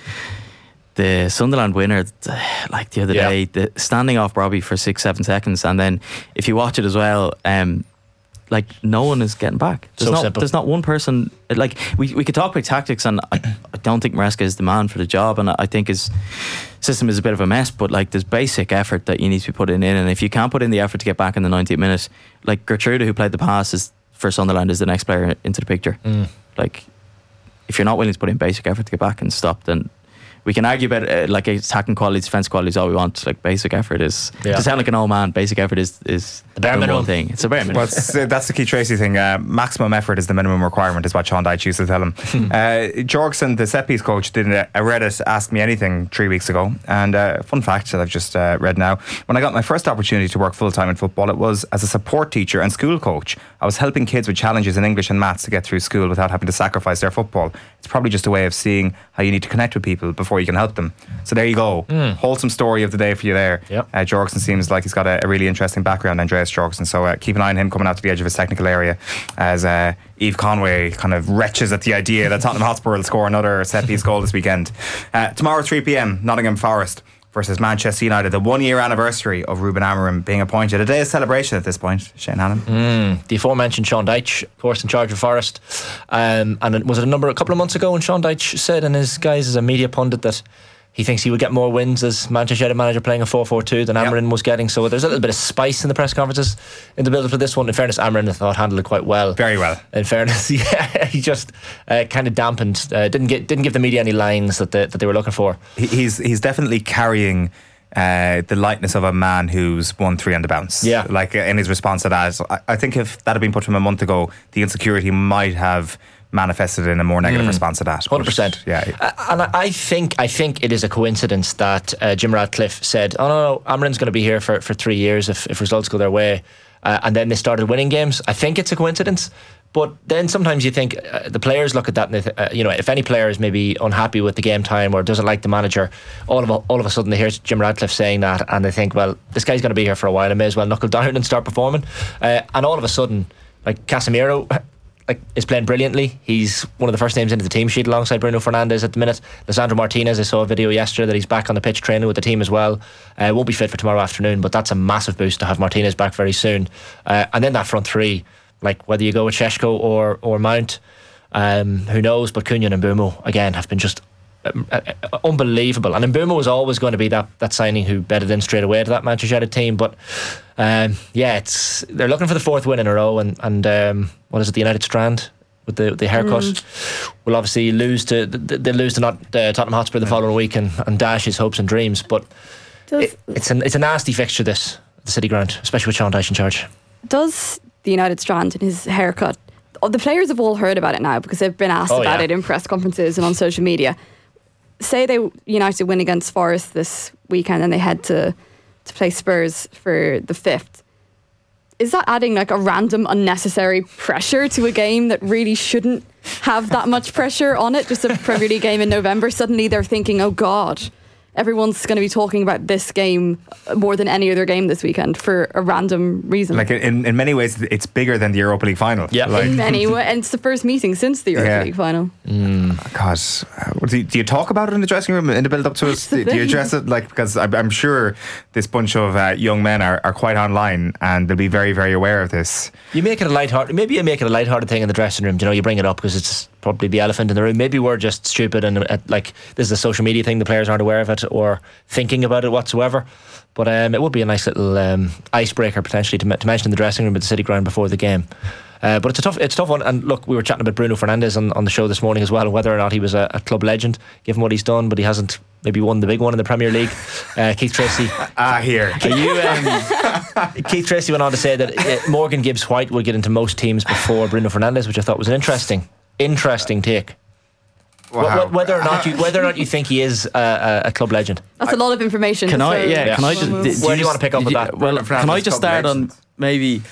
the Sunderland winner, like the other yeah. day, the standing off Robbie for six, seven seconds, and then if you watch it as well, um, like no one is getting back. There's so not. simple. There's not one person. Like we, we could talk about tactics, and I, I don't think Maresca is the man for the job, and I, I think his system is a bit of a mess. But like, there's basic effort that you need to be putting in, and if you can't put in the effort to get back in the ninetieth minute, like Gertrude, who played the pass is for Sunderland, is the next player into the picture. Mm. Like, if you're not willing to put in basic effort to get back and stop, then we can argue about uh, like attacking qualities, defense qualities, all we want. Like basic effort is yeah. to sound like an old man. Basic effort is is the bare minimum thing. It's a bare minimum. Well, uh, that's the Keith Tracy thing. Uh, maximum effort is the minimum requirement, is what Sean Dyche used to tell him. uh, Jorgensen, the set piece coach, did a, a Reddit Ask Me Anything three weeks ago, and uh, fun fact that I've just uh, read now: when I got my first opportunity to work full time in football, it was as a support teacher and school coach. I was helping kids with challenges in English and maths to get through school without having to sacrifice their football. It's probably just a way of seeing how you need to connect with people before you can help them. So there you go. Mm. Wholesome story of the day for you there. Yep. Uh, Jorgensen seems like he's got a, a really interesting background, Andreas Jorgensen. So uh, keep an eye on him coming out to the edge of his technical area as uh, Yves Conway kind of retches at the idea that Tottenham Hotspur will score another set piece goal this weekend. Uh, tomorrow, three p.m, Nottingham Forest versus Manchester United, the one year anniversary of Ruben Amorim being appointed. A day of celebration at this point, Shane Hannon. Mm, the aforementioned Sean Dyche, of course, in charge of Forest. Um, and was it a number, a couple of months ago when Sean Dyche said, and his guys as a media pundit, that he thinks he would get more wins as Manchester United manager playing a four four two than Amarin yep. was getting. So there's a little bit of spice in the press conferences in the build-up to this one. In fairness, Amarin, I thought, handled it quite well. Very well. In fairness, yeah, he just uh, kind of dampened, uh, didn't get didn't give the media any lines that they, that they were looking for. He, he's he's definitely carrying uh, the lightness of a man who's won three on the bounce. Yeah, like uh, in his response to that, I, I think if that had been put to him a month ago, the insecurity might have manifested in a more negative mm. response to that. one hundred percent. Yeah. Uh, and I think I think it is a coincidence that uh, Jim Ratcliffe said, oh no, no Amarin's going to be here for, for three years if, if results go their way. Uh, and then they started winning games. I think it's a coincidence. But then sometimes you think uh, the players look at that and they th- uh, you know, if any player is maybe unhappy with the game time or doesn't like the manager, all of a, all of a sudden they hear Jim Ratcliffe saying that and they think, well, this guy's going to be here for a while, I may as well knuckle down and start performing. Uh, and all of a sudden, like Casemiro like is playing brilliantly. He's one of the first names into the team sheet alongside Bruno Fernandes at the minute. Lisandro Martinez, I saw a video yesterday that he's back on the pitch training with the team as well. Uh, won't be fit for tomorrow afternoon, but that's a massive boost to have Martinez back very soon. Uh, and then that front three, like whether you go with Šeško or or Mount, um, who knows? But Cunha and Mbeumo again have been just um, uh, uh, unbelievable. And Mbeumo was always going to be that that signing who bedded in straight away to that Manchester United team. But um, yeah, it's they're looking for the fourth win in a row. And and um, what is it? The United Strand with the the haircut mm. will obviously lose to they lose to not uh, Tottenham Hotspur the following week and, and dash his hopes and dreams. But it, it's an it's a nasty fixture this at the City Ground, especially with Sean Dyche in charge. Does the United Strand and his haircut, the players have all heard about it now because they've been asked oh, about yeah. it in press conferences and on social media. Say they United win against Forest this weekend and they head to to play Spurs for the fifth. Is that adding like a random unnecessary pressure to a game that really shouldn't have that much pressure on it? Just a Premier League game in November. Suddenly they're thinking, oh God, everyone's going to be talking about this game more than any other game this weekend for a random reason. Like in, in many ways, it's bigger than the Europa League final. Yeah, like, in many ways, and it's the first meeting since the Europa yeah. League final. Mm. God, do you, do you talk about it in the dressing room in the build up to it? Do, do you address it? Like, because I'm, I'm sure this bunch of uh, young men are, are quite online and they'll be very, very aware of this. You make it a lighthearted, maybe you make it a lighthearted thing in the dressing room. You know, you bring it up because it's probably the elephant in the room. Maybe we're just stupid and uh, like this is a social media thing. The players aren't aware of it or thinking about it whatsoever. But um, it would be a nice little um, icebreaker potentially to, to mention in the dressing room at the City Ground before the game. Uh, but it's a tough, it's a tough one. And look, we were chatting about Bruno Fernandes on, on the show this morning as well, whether or not he was a, a club legend, given what he's done, but he hasn't maybe won the big one in the Premier League. Uh, Keith Tracy. Ah, here. Are you, um, Keith Tracy went on to say that uh, Morgan Gibbs-White would get into most teams before Bruno Fernandes, which I thought was an interesting, interesting take. Wow. Whether or not you whether or not you think he is a, a club legend. That's a lot of information. Can I? Yeah, yeah. Can I just? Do, do Where do you want to pick up with that? Well, can I just start on maybe?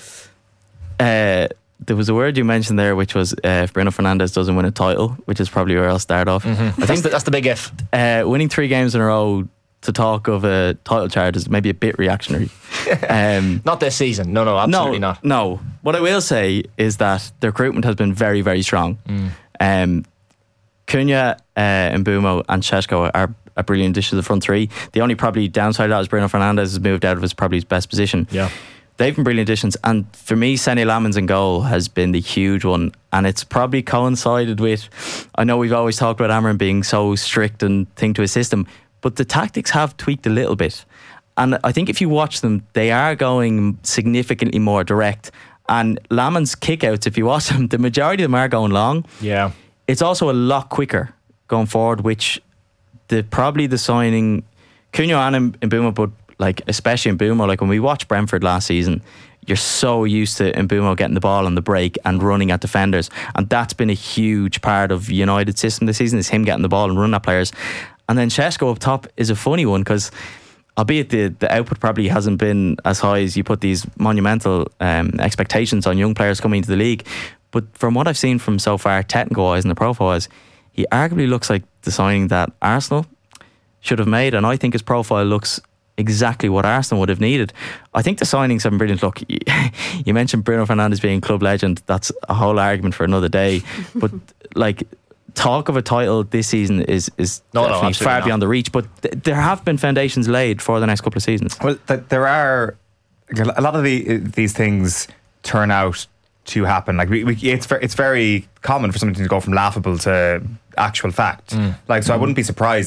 Uh, there was a word you mentioned there, which was uh, if Bruno Fernandes doesn't win a title, which is probably where I'll start off. Mm-hmm. I think that's the big if. Uh, winning three games in a row to talk of a title charge is maybe a bit reactionary. Um, not this season. No, no, absolutely no, not. No. What I will say is that the recruitment has been very, very strong. Mm. Um, Cunha, uh, Mbeumo and Šeško are a brilliant addition to the front three. The only probably downside of that is Bruno Fernandes has moved out of his probably his best position. Yeah, they've been brilliant additions, and for me, Sonny Lamans in goal has been the huge one, and it's probably coincided with. I know we've always talked about Amarin being so strict and thing to his system, but the tactics have tweaked a little bit, and I think if you watch them, they are going significantly more direct. And Lamans kickouts, if you watch them, the majority of them are going long. Yeah. It's also a lot quicker going forward, which the probably the signing Cunha and Mbeumo, but like especially Mbeumo, like when we watched Brentford last season, you're so used to Mbeumo getting the ball on the break and running at defenders, and that's been a huge part of United's system this season, is him getting the ball and running at players. And then Šeško up top is a funny one because, albeit the, the output probably hasn't been as high as you put these monumental um, expectations on young players coming into the league, but from what I've seen from so far, technical-wise and the profile-wise, he arguably looks like the signing that Arsenal should have made, and I think his profile looks exactly what Arsenal would have needed. I think the signings have been brilliant. Look, you mentioned Bruno Fernandes being club legend. That's a whole argument for another day. But like, talk of a title this season is is no, definitely no, far not. beyond the reach. But th- there have been foundations laid for the next couple of seasons. Well, th- there are a lot of the, these things turn out to happen. Like we, we, it's very, it's very common for something to go from laughable to actual fact. Mm. Like so, mm. I wouldn't be surprised if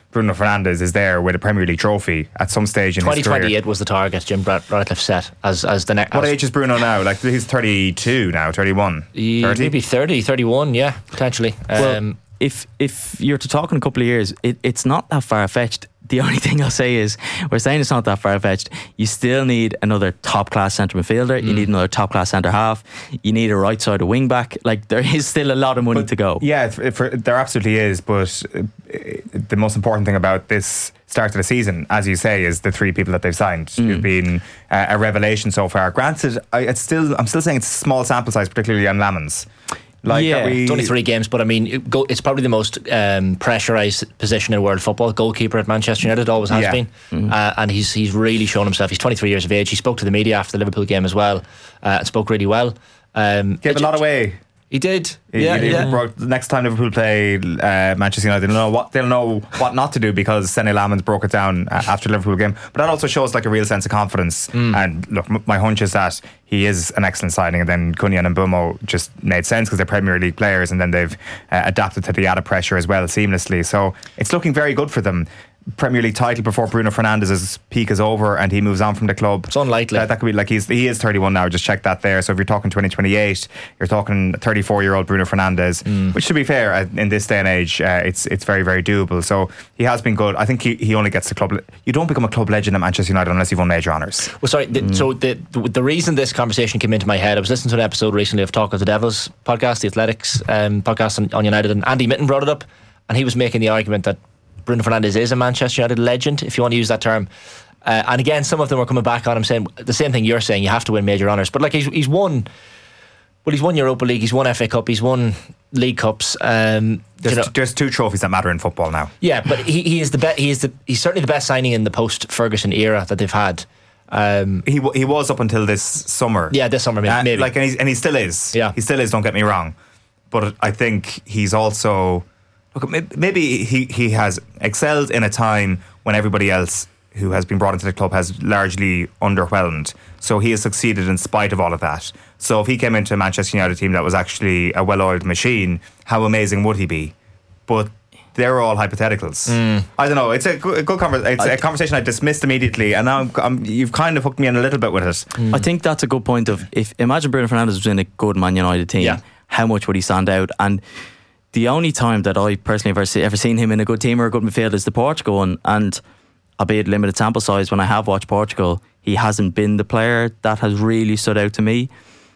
Bruno Fernandes is there with a Premier League trophy at some stage in his career. twenty twenty-eight was the target Jim Ratcliffe set as as the next. What age is Bruno now? Like he's thirty-two now, thirty-one, thirty? Maybe thirty, thirty-one, yeah, potentially. Well, Um, if if you're to talk in a couple of years, it, it's not that far fetched. The only thing I'll say is, we're saying it's not that far fetched. You still need another top class centre midfielder. Mm. You need another top class centre half. You need a right side of wing back. Like there is still a lot of money but, to go. Yeah, for, for, there absolutely is. But uh, the most important thing about this start of the season, as you say, is the three people that they've signed mm. who've been uh, a revelation so far. Granted, I, it's still I'm still saying it's a small sample size, particularly on Lamans. Like yeah, we, it's only three games, but I mean, it go, it's probably the most um, pressurised position in world football. Goalkeeper at Manchester United always has yeah. been, mm-hmm. uh, and he's he's really shown himself. He's twenty-three years of age. He spoke to the media after the Liverpool game as well, uh, and spoke really well. Um, Gave a lot away. He did. He, yeah, he yeah. Broke, next time Liverpool play uh, Manchester United, they'll know what they'll know what not to do because Senne Lammens broke it down uh, after the Liverpool game. But that also shows like a real sense of confidence. Mm. And look, m- my hunch is that he is an excellent signing. And then Cunha and Mbeumo just made sense because they're Premier League players, and then they've uh, adapted to the added pressure as well seamlessly. So it's looking very good for them. Premier League title before Bruno Fernandes' peak is over and he moves on from the club. It's unlikely. That, that could be like he's he is thirty-one now. Just check that there. So if you're talking twenty twenty-eight, you're talking thirty-four year old Bruno Fernandes, mm. which to be fair in this day and age, uh, it's it's very very doable. So he has been good. I think he, he only gets the club. You don't become a club legend at Manchester United unless you've won major honours. Well, sorry. The, mm. So the, the the reason this conversation came into my head, I was listening to an episode recently of Talk of the Devils podcast, the Athletics um, podcast on, on United, and Andy Mitten brought it up, and he was making the argument that Bruno Fernandes is a Manchester United legend, if you want to use that term. Uh, and again, some of them are coming back on him saying the same thing you're saying, you have to win major honours. But like he's, he's won, well, he's won Europa League, he's won F A Cup, he's won League Cups. Um, there's, you know, there's two trophies that matter in football now. Yeah, but he, he is the be- he is the he's certainly the best signing in the post-Ferguson era that they've had. Um, he he was up until this summer. Yeah, this summer maybe. Uh, maybe. Like, and, he's, and he still is. Yeah, he still is. Don't get me wrong, but I think he's also. Look, maybe he, he has excelled in a time when everybody else who has been brought into the club has largely underwhelmed. So he has succeeded in spite of all of that. So if he came into a Manchester United team that was actually a well-oiled machine, how amazing would he be? But they're all hypotheticals. Mm. I don't know. It's a good, a good conversation. It's I, a conversation I dismissed immediately, and now I'm, I'm, you've kind of hooked me in a little bit with it. Mm. I think that's a good point. Of if imagine Bruno Fernandes was in a good Man United team, yeah. how much would he stand out? And the only time that I personally have ever, see, ever seen him in a good team or a good midfield is the Portugal one, and albeit limited sample size, when I have watched Portugal, he hasn't been the player that has really stood out to me.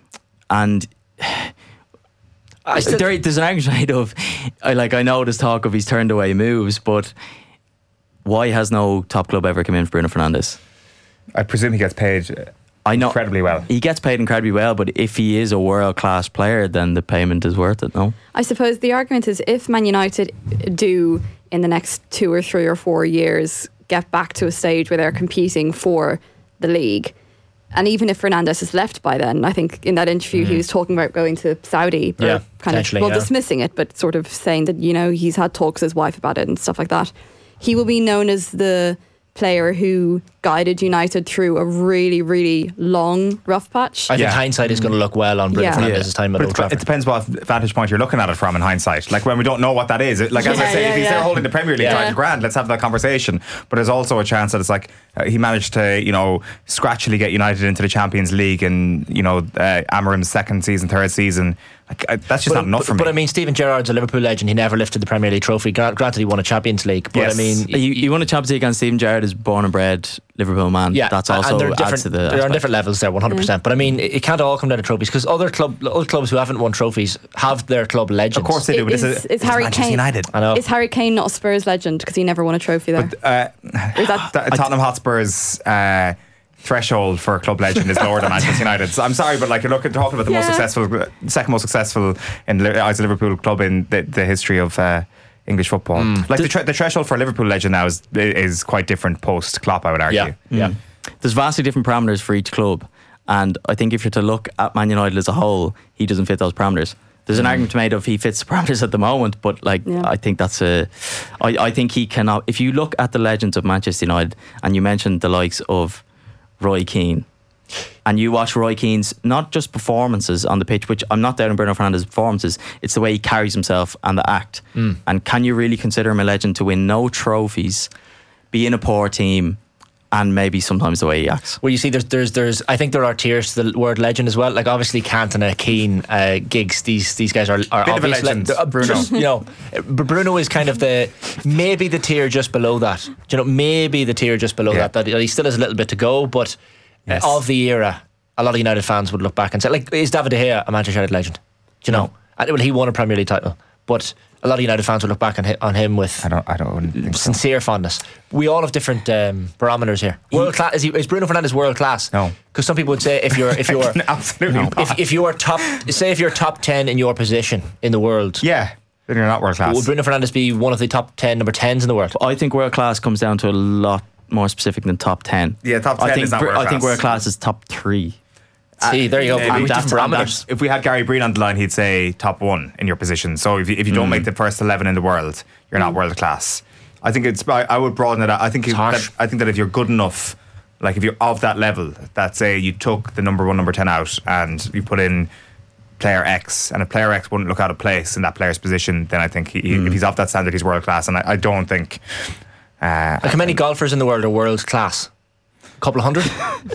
And I still, there, there's an argument made of, I like I know there's talk of he's turned away moves, but why has no top club ever come in for Bruno Fernandes? I presume he gets paid I know incredibly well. He gets paid incredibly well, but if he is a world class player, then the payment is worth it. No, I suppose the argument is if Man United do in the next two or three or four years get back to a stage where they're competing for the league, and even if Fernandes is left by then, I think in that interview mm. he was talking about going to Saudi, yeah, kind of well yeah. dismissing it, but sort of saying that, you know, he's had talks with his wife about it and stuff like that. He will be known as the player who guided United through a really, really long rough patch. I think yeah. hindsight is going to look well on Bruno yeah. Fernandes' yeah. time at but Old Trafford. It depends what vantage point you're looking at it from in hindsight. Like when we don't know what that is. Like as yeah, I say, yeah, if he's yeah. there holding the Premier League yeah. title, grand, let's have that conversation. But there's also a chance that it's like uh, he managed to, you know, scratchily get United into the Champions League in, you know, uh, Amorim's second season, third season. Like, uh, that's just but, not enough but, for me. But I mean, Steven Gerrard's a Liverpool legend. He never lifted the Premier League trophy. Granted, he won a Champions League. But yes. I mean, he, he won a Champions League, and Steven Gerrard is born and bred Liverpool man. Yeah, that's also and adds to the. They're aspect. on different levels there, one hundred percent. Mm. But I mean, it, it can't all come down to trophies because other club, other clubs who haven't won trophies have their club legends. Of course they do. It, but is, this is, is Harry Manchester Kane, United. I know. Is Harry Kane not a Spurs legend because he never won a trophy there? But, uh, is that Tottenham Hotspur's Uh, threshold for a club legend is lower than Manchester United. So I'm sorry, but like, look, talking about the yeah. most successful, second most successful in the eyes of Liverpool club in the, the history of uh, English football. Mm. Like the, tre- the threshold for a Liverpool legend now is is quite different post Klopp, I would argue. Yeah, mm. yeah. There's vastly different parameters for each club, and I think if you're to look at Man United as a whole, he doesn't fit those parameters. There's an mm. argument made of he fits the parameters at the moment, but like yeah. I think that's a. I, I think he cannot. If you look at the legends of Manchester United, and you mentioned the likes of Roy Keane, and you watch Roy Keane's not just performances on the pitch, which I'm not doubting Bruno Fernandes' performances, it's the way he carries himself and the act. Mm. And can you really consider him a legend to win no trophies, be in a poor team, and maybe sometimes the way he acts? Well, you see, there's, there's, there's. I think there are tiers to the word legend as well. Like obviously, Cantona, Keane, uh, Giggs. These these guys are are Bit of a obvious legend, le- uh, Bruno. Just, you know, Bruno is kind of the maybe the tier just below that. Do you know, maybe the tier just below Yeah. that. That he still has a little bit to go, but uh, Yes. of the era, a lot of United fans would look back and say, like, is David De Gea a Manchester United legend? Do you know? And, well, he won a Premier League title, but a lot of United fans would look back on, hi- on him with I don't. I don't think so. sincere fondness. We all have different um, barometers here. World class is, he, is Bruno Fernandes world class? No, because some people would say if you're if you're absolutely no. not. if if you're top, say if you're top ten in your position in the world, yeah, then you're not world class. would Bruno Fernandes be one of the top ten number tens in the world? I think world class comes down to a lot more specific than top ten. Yeah, top ten I think is not Br- world I think class. world class is top three. See, there you go. Maybe. We And have that's- different and barometers. that's- If we had Gary Breen on the line, he'd say top one in your position. So if you, if you don't Mm. make the first eleven in the world, you're not world class. I think it's. I, I would broaden it out. I think. If, that, I think that if you're good enough, like if you're of that level, that say you took the number one, number ten out, and you put in player X, and if player X wouldn't look out of place in that player's position, then I think he, Mm. if he's of that standard, he's world class. And I, I don't think. Uh, Like how many golfers in the world are world class? A couple of hundred,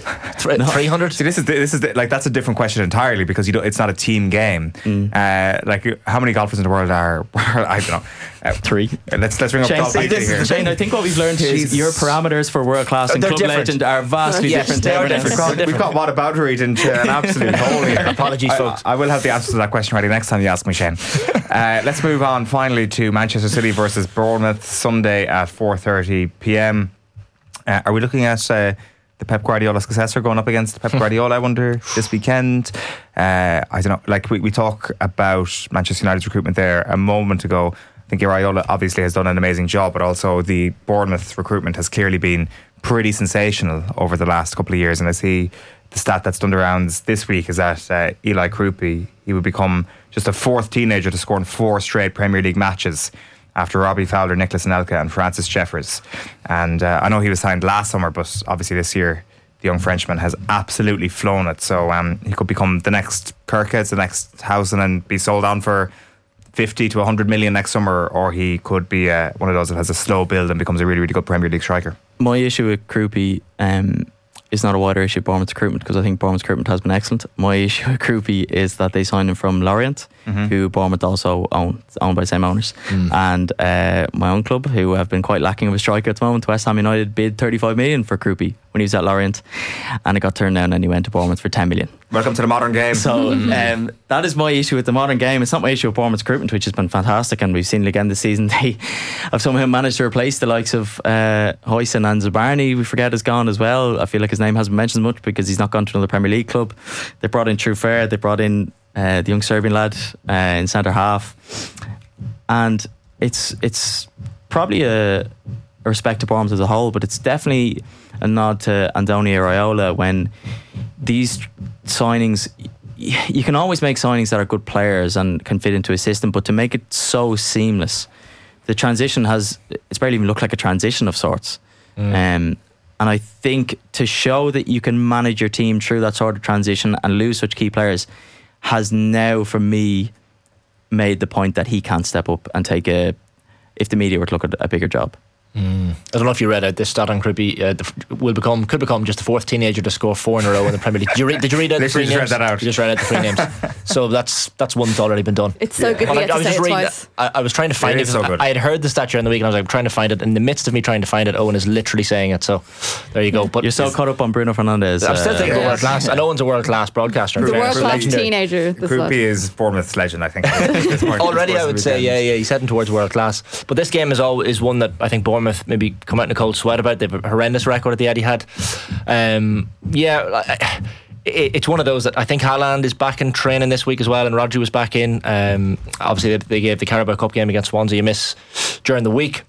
three hundred. See, this is the, this is the, like that's a different question entirely because you don't. It's not a team game. Mm. Uh, like how many golfers in the world are? I don't know. Uh, Three. Let's let's ring up Shane, Golf see, Weekly this here. is- Shane, I think what we've learned here is Jesus. your parameters for world class and They're club different. legend are vastly Yes, different. they to are everyone different. else. We've got, we've got what about read into an absolute hole here. Apologies, I, folks. I will have the answer to that question ready next time you ask me, Shane. Uh, let's move on finally to Manchester City versus Bournemouth Sunday at four thirty p.m. Uh, are we looking at uh, the Pep Guardiola successor going up against Pep Guardiola, I wonder, this weekend? Uh, I don't know. Like we, we talk about Manchester United's recruitment there a moment ago. I think Guardiola obviously has done an amazing job, but also the Bournemouth recruitment has clearly been pretty sensational over the last couple of years. And I see the stat that's done the rounds this week is that uh, Eli Krupi, he would become just a fourth teenager to score in four straight Premier League matches after Robbie Fowler, Nicholas Anelka and Francis Jeffers. And uh, I know he was signed last summer, but obviously this year the young Frenchman has absolutely flown it. So um, he could become the next Kirkheads, the next Housen, and be sold on for fifty to one hundred million next summer, or he could be uh, one of those that has a slow build and becomes a really, really good Premier League striker. My issue with Krupi um, is not a wider issue of Bournemouth's recruitment, because I think Bournemouth's recruitment has been excellent. My issue with Krupi is that they signed him from Lorient, Mm-hmm. who Bournemouth also own, owned by the same owners. And uh, my own club, who have been quite lacking of a striker at the moment, West Ham United, bid thirty-five million for Krupi when he was at Lorient, and it got turned down and he went to Bournemouth for ten million. Welcome to the modern game. So um, that is my issue with the modern game. It's not my issue with Bournemouth's recruitment, which has been fantastic, and we've seen it again this season. They have somehow managed to replace the likes of uh, Hoyson and Zabarni. We forget is gone as well. I feel like his name hasn't been mentioned much because he's not gone to another Premier League club. They brought in Truffert. They brought in uh, the young Serbian lad uh, in centre half, and it's it's probably a, a respect to Bournemouth as a whole, but it's definitely a nod to Andoni Iraola when these signings, you can always make signings that are good players and can fit into a system, but to make it so seamless, the transition has, it's barely even looked like a transition of sorts. Mm. Um, and I think to show that you can manage your team through that sort of transition and lose such key players has now, for me, made the point that he can't step up and take a, if the media were to look at a bigger job. Mm. I don't know if you read out this stat on Krupi. Uh, the, will become could become just the fourth teenager to score four in a row in the Premier League. Did you read? Did you read out the three just names? read that out. You just read out the three names. So that's that's one that's already been done. It's so good Well, we I, had I to was say just it reading. twice. I, I was trying to find It it. is so good. I, I had heard the stat during the week, and I was like trying to find it. In the midst of me trying to find it, Owen is literally saying it. So there you go. But You're so caught up on Bruno Fernandes. I'm still uh, thinking yeah. world class. And Owen's a world class broadcaster. The Yeah, world class legendary. teenager. this Krupi lad. is Bournemouth's legend, I think. This morning, Already, this I would was say, the yeah, weekend. yeah, he's heading towards world class. But this game is all is one that I think Bournemouth maybe come out in a cold sweat about. They have a horrendous record at the Etihad. Um, yeah, I, it, it's one of those that I think Haaland is back in training this week as well, and Rodri was back in. Um, obviously, they, they gave the Carabao Cup game against Swansea a miss during the week.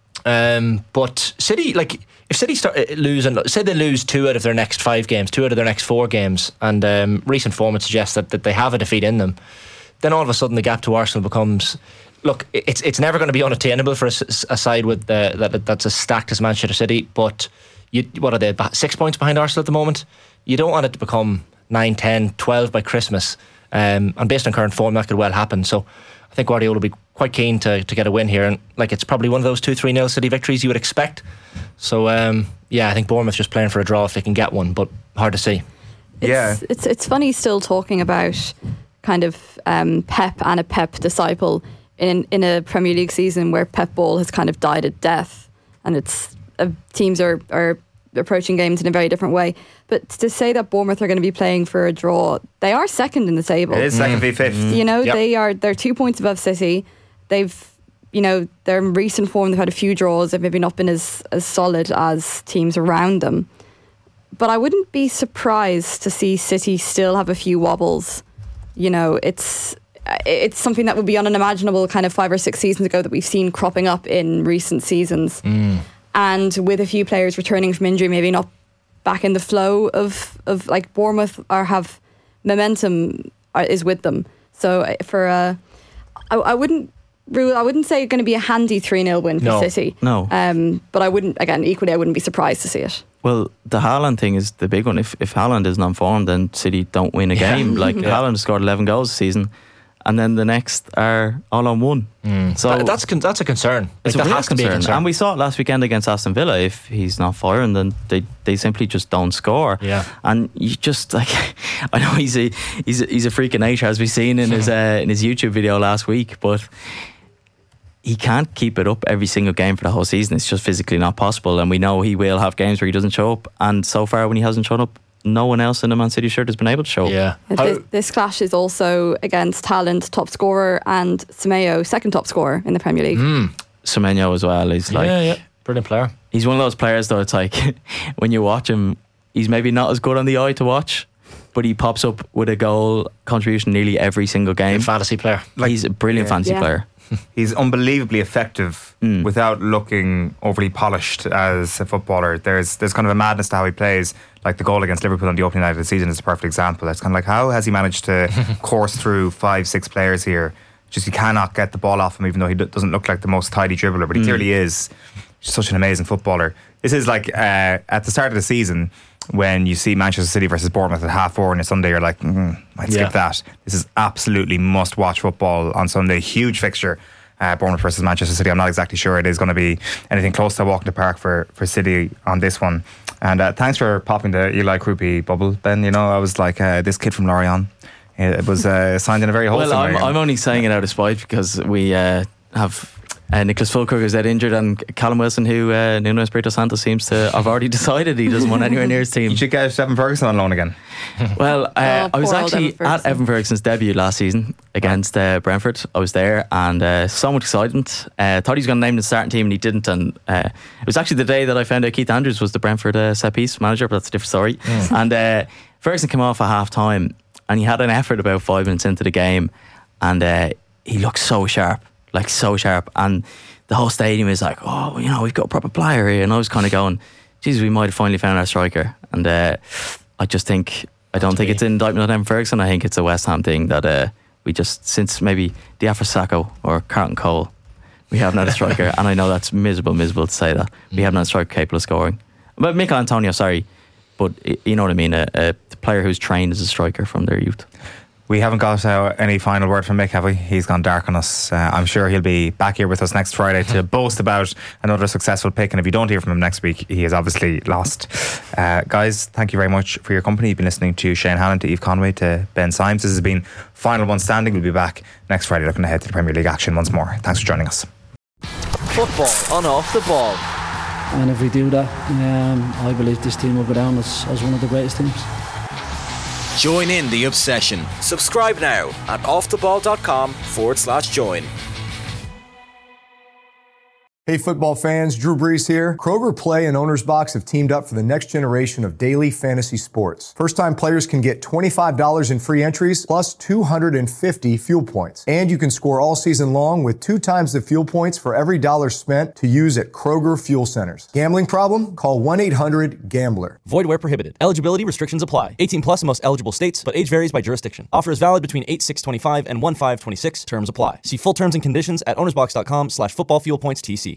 Um, but City, like, if City start losing, say they lose two out of their next five games, two out of their next four games, and um, recent form would suggest that, that they have a defeat in them, then all of a sudden the gap to Arsenal becomes, look, it's it's never going to be unattainable for a, a side with uh, that that's as stacked as Manchester City, but You, what are they? Six points behind Arsenal at the moment. You don't want it to become nine, ten, twelve by Christmas. Um, and based on current form, that could well happen. So I think Guardiola will be quite keen to, to get a win here. And like it's probably one of those two three nil City victories you would expect. So um, yeah, I think Bournemouth just playing for a draw if they can get one, but hard to see. It's, yeah, it's it's funny still talking about kind of um, Pep and a Pep disciple in in a Premier League season where Pep ball has kind of died a death, and it's uh, teams are are approaching games in a very different way. But to say that Bournemouth are going to be playing for a draw, they are second in the table. It is second v fifth. Mm. You know, yep. they are they're two points above City. They've, you know, their recent form, they've had a few draws. They've maybe not been as as solid as teams around them. But I wouldn't be surprised to see City still have a few wobbles. You know, it's it's something that would be unimaginable kind of five or six seasons ago that we've seen cropping up in recent seasons. Mm. And with a few players returning from injury, maybe not back in the flow of, of like Bournemouth or have momentum is with them. So for uh, I, I wouldn't rule. I wouldn't say it's going to be a handy three nil win for No. City. No. Um, but I wouldn't, again, equally, I wouldn't be surprised to see it. Well, the Haaland thing is the big one. If if Haaland isn't on form, then City don't win a Yeah. game. Like Yeah. Haaland scored eleven goals this season, and then the next are all on one. So That- that's con- that's a concern. It's Like, a that real has to be a concern. And we saw it last weekend against Aston Villa. If he's not firing, then they, they simply just don't score. Yeah. And you just like, I know he's a he's a, he's a freak of nature, as we've seen in his uh, in his YouTube video last week, but he can't keep it up every single game for the whole season. It's just physically not possible. And we know he will have games where he doesn't show up. And so far, when he hasn't shown up, no one else in the Man City shirt has been able to show up. Yeah. This, this clash is also against Haaland, top scorer, and Semedo, second top scorer in the Premier League. Mm. Semenyo as well. He's like, yeah, yeah, brilliant player. He's one of those players though, it's like when you watch him, he's maybe not as good on the eye to watch, but he pops up with a goal contribution nearly every single game. Fantasy player. Like, he's a brilliant Yeah. fantasy Yeah. player. He's unbelievably effective Mm. without looking overly polished as a footballer. There's there's kind of a madness to how he plays. Like the goal against Liverpool on the opening night of the season is a perfect example. It's kind of like, how has he managed to course through five, six players here? Just you cannot get the ball off him, even though he d- doesn't look like the most tidy dribbler, but he Mm. clearly is. He's such an amazing footballer. This is like uh, at the start of the season when you see Manchester City versus Bournemouth at half four on a Sunday, you're like, mm, I'd skip Yeah. that. This is absolutely must-watch football on Sunday. Huge fixture. Uh, Bournemouth versus Manchester City. I'm not exactly sure it is going to be anything close to a walk in the park for, for City on this one. And uh, thanks for popping the Eli Krupi bubble, Ben. You know, I was like, uh, this kid from Lorient. It was uh, signed in a very wholesome Well, I'm, way. I'm only saying it out of spite because we uh, have uh, Nicholas Fulker who's dead injured, and Callum Wilson, who uh, Nuno Espirito Santo seems to have already decided he doesn't want anywhere near his team. You should get Evan Ferguson on loan again. Well, uh, Oh, I was poor old actually Evan Ferguson. at Evan Ferguson's debut last season against uh, Brentford. I was there, and uh, so much excitement. Uh, thought he was going to name the starting team, and he didn't. And uh, it was actually the day that I found out Keith Andrews was the Brentford uh, set piece manager, but that's a different story. And uh, Ferguson came off at half time, and he had an effort about five minutes into the game, and uh, he looked so sharp, like so sharp. And the whole stadium is like, oh, you know, we've got a proper player here. And I was kind of going, geez, we might have finally found our striker. And uh, I just think, I don't think it's an indictment on Evan Ferguson. I think it's a West Ham thing that uh, we just, since maybe Diafra Sakho or Carlton Cole, we haven't had a striker. And I know that's miserable, miserable to say that. We haven't had a striker capable of scoring. But Mikel Antonio, sorry. But y- you know what I mean, a, a player who's trained as a striker from their youth. We haven't got uh, any final word from Mick, have we? He's gone dark on us. Uh, I'm sure he'll be back here with us next Friday to boast about another successful pick. And if you don't hear from him next week, he is obviously lost. Uh, guys, thank you very much for your company. You've been listening to Shane Hannon, to Eve Conway, to Ben Symes. This has been Final One Standing. We'll be back next Friday looking ahead to the Premier League action once more. Thanks for joining us. Football on Off the Ball. And if we do that, um, I believe this team will go down as, as one of the greatest teams. Join in the obsession. Subscribe now at offtheball.com forward slash join. Hey football fans, Drew Brees here. Kroger Play and Owner's Box have teamed up for the next generation of daily fantasy sports. First-time players can get twenty-five dollars in free entries plus two hundred fifty fuel points. And you can score all season long with two times the fuel points for every dollar spent to use at Kroger Fuel Centers. Gambling problem? Call one eight hundred gambler. Void where prohibited. Eligibility restrictions apply. eighteen plus in most eligible states, but age varies by jurisdiction. Offer is valid between eight six twenty-five and one five twenty-six. Terms apply. See full terms and conditions at ownersbox.com slash football fuel points TC.